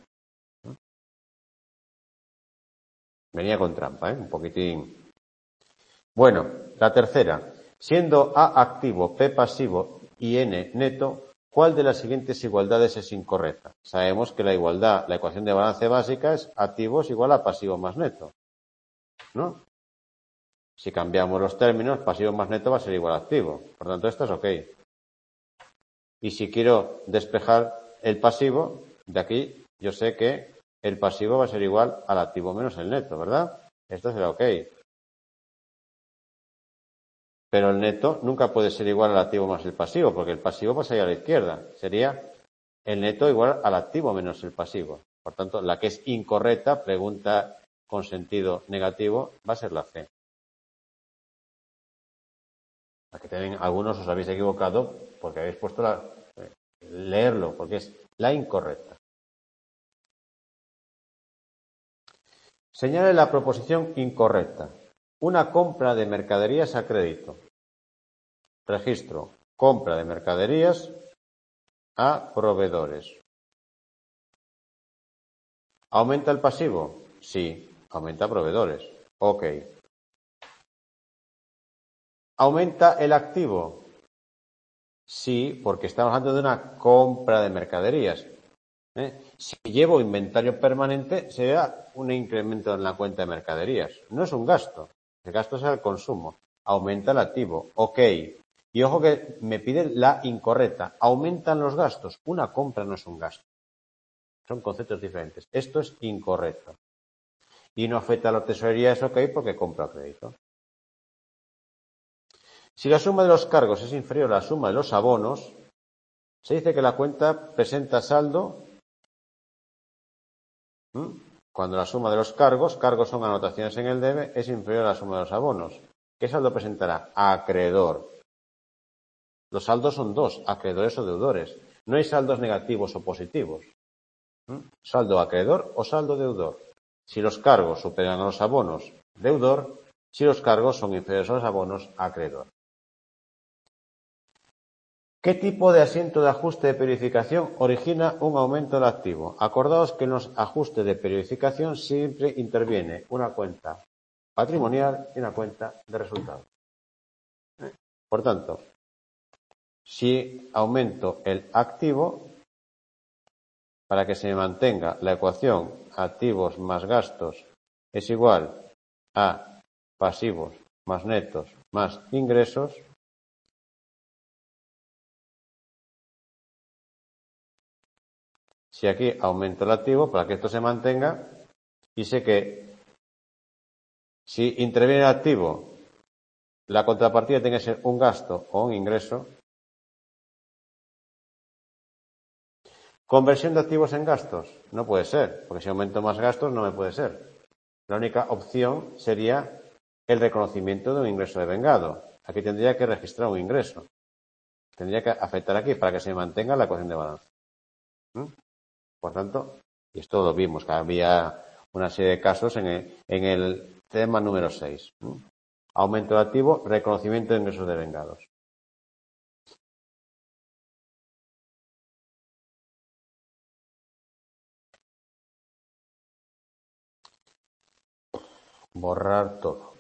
Venía con trampa, un poquitín. Bueno, la tercera. Siendo A activo, P pasivo y N neto, ¿cuál de las siguientes igualdades es incorrecta? Sabemos que la ecuación de balance básica es activos igual a pasivo más neto, ¿no? Si cambiamos los términos, pasivo más neto va a ser igual a activo. Por tanto, esto es ok. Y si quiero despejar el pasivo, de aquí yo sé que el pasivo va a ser igual al activo menos el neto, ¿verdad? Esto será ok. Pero el neto nunca puede ser igual al activo más el pasivo, porque el pasivo pasaría a la izquierda. Sería el neto igual al activo menos el pasivo. Por tanto, la que es incorrecta, pregunta con sentido negativo, va a ser la C. Aquí también algunos os habéis equivocado porque habéis puesto leerlo, porque es la incorrecta. Señale la proposición incorrecta. Una compra de mercaderías a crédito. Registro. Compra de mercaderías a proveedores. ¿Aumenta el pasivo? Sí, aumenta proveedores. Ok. ¿Aumenta el activo? Sí, porque estamos hablando de una compra de mercaderías. Si llevo inventario permanente, será un incremento en la cuenta de mercaderías. No es un gasto. El gasto es el consumo. Aumenta el activo. Ok. Y ojo que me pide la incorrecta. Aumentan los gastos. Una compra no es un gasto. Son conceptos diferentes. Esto es incorrecto. Y no afecta a la tesorería, es ok porque compra a crédito. Si la suma de los cargos es inferior a la suma de los abonos, Se dice que la cuenta presenta saldo cuando la suma de los cargos son anotaciones en el debe, es inferior a la suma de los abonos. ¿Qué saldo presentará? Acreedor. Los saldos son dos, acreedores o deudores. No hay saldos negativos o positivos. Saldo acreedor o saldo deudor. Si los cargos superan a los abonos, deudor. Si los cargos son inferiores a los abonos, acreedor. ¿Qué tipo de asiento de ajuste de periodificación origina un aumento del activo? Acordaos que en los ajustes de periodificación siempre interviene una cuenta patrimonial y una cuenta de resultados. Por tanto, si aumento el activo, para que se me mantenga la ecuación activos más gastos es igual a pasivos más netos más ingresos, si aquí aumento el activo, para que esto se mantenga, y sé que si interviene el activo, la contrapartida tiene que ser un gasto o un ingreso. ¿Conversión de activos en gastos? No puede ser, porque si aumento más gastos no me puede ser. La única opción sería el reconocimiento de un ingreso devengado. Aquí tendría que registrar un ingreso. Tendría que afectar aquí para que se mantenga la ecuación de balance. Por tanto, y esto lo vimos, que había una serie de casos en el tema número 6. Aumento de activo, reconocimiento de ingresos devengados. Borrar todo.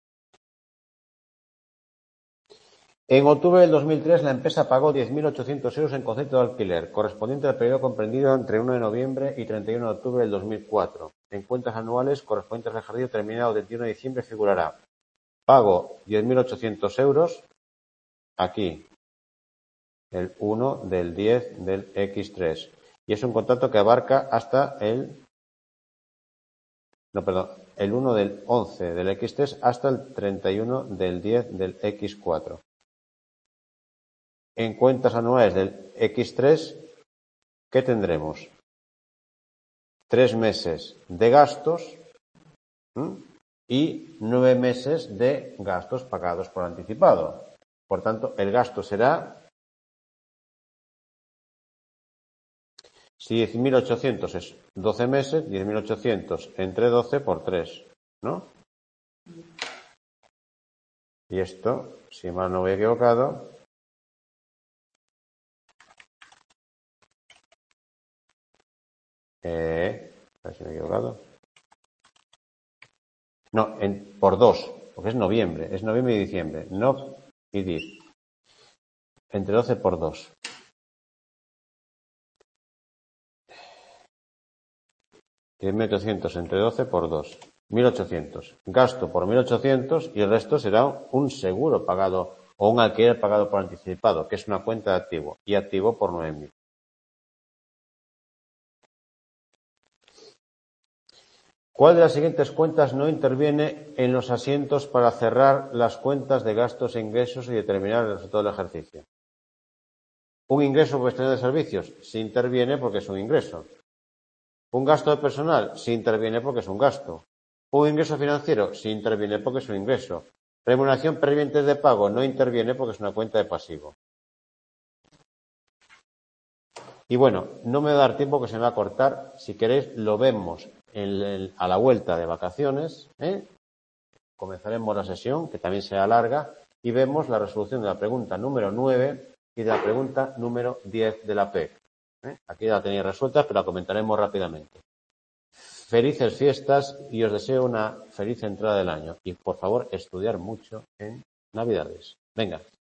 En octubre del 2003, la empresa pagó 10.800 euros en concepto de alquiler, correspondiente al periodo comprendido entre 1 de noviembre y 31 de octubre del 2004. En cuentas anuales correspondientes al ejercicio terminado el 31 de diciembre figurará pago 10.800 euros, aquí, el 1 del 10 del X3. Y es un contrato que abarca hasta el 1 del 11 del X3 hasta el 31 del 10 del X4. En cuentas anuales del X3, ¿qué tendremos? 3 meses de gastos y 9 meses de gastos pagados por anticipado. Por tanto, el gasto será, si 10.800 es 12 meses, 10.800 entre 12 por 3, ¿no? Y esto, si mal no voy equivocado, a ver si me he equivocado. No, por 2, porque es noviembre y diciembre. No y 10. Entre 12 por 2. 10.800 entre 12 por 2. 1.800. Gasto por 1.800 y el resto será un seguro pagado o un alquiler pagado por anticipado, que es una cuenta de activo, y activo por 9.000. ¿Cuál de las siguientes cuentas no interviene en los asientos para cerrar las cuentas de gastos e ingresos y determinar el resultado del ejercicio? ¿Un ingreso por extensión de servicios? Sí interviene porque es un ingreso. ¿Un gasto de personal? Sí interviene porque es un gasto. ¿Un ingreso financiero? Sí interviene porque es un ingreso. ¿Remuneración previente de pago? No interviene porque es una cuenta de pasivo. Y bueno, no me va a dar tiempo, que se me va a cortar. Si queréis, lo vemos a la vuelta de vacaciones. Comenzaremos la sesión, que también será larga, y vemos la resolución de la pregunta número 9 y de la pregunta número 10 de la PEC. Aquí la tenéis resuelta, pero la comentaremos rápidamente. Felices fiestas y os deseo una feliz entrada del año. Y por favor, estudiar mucho en Navidades. Venga.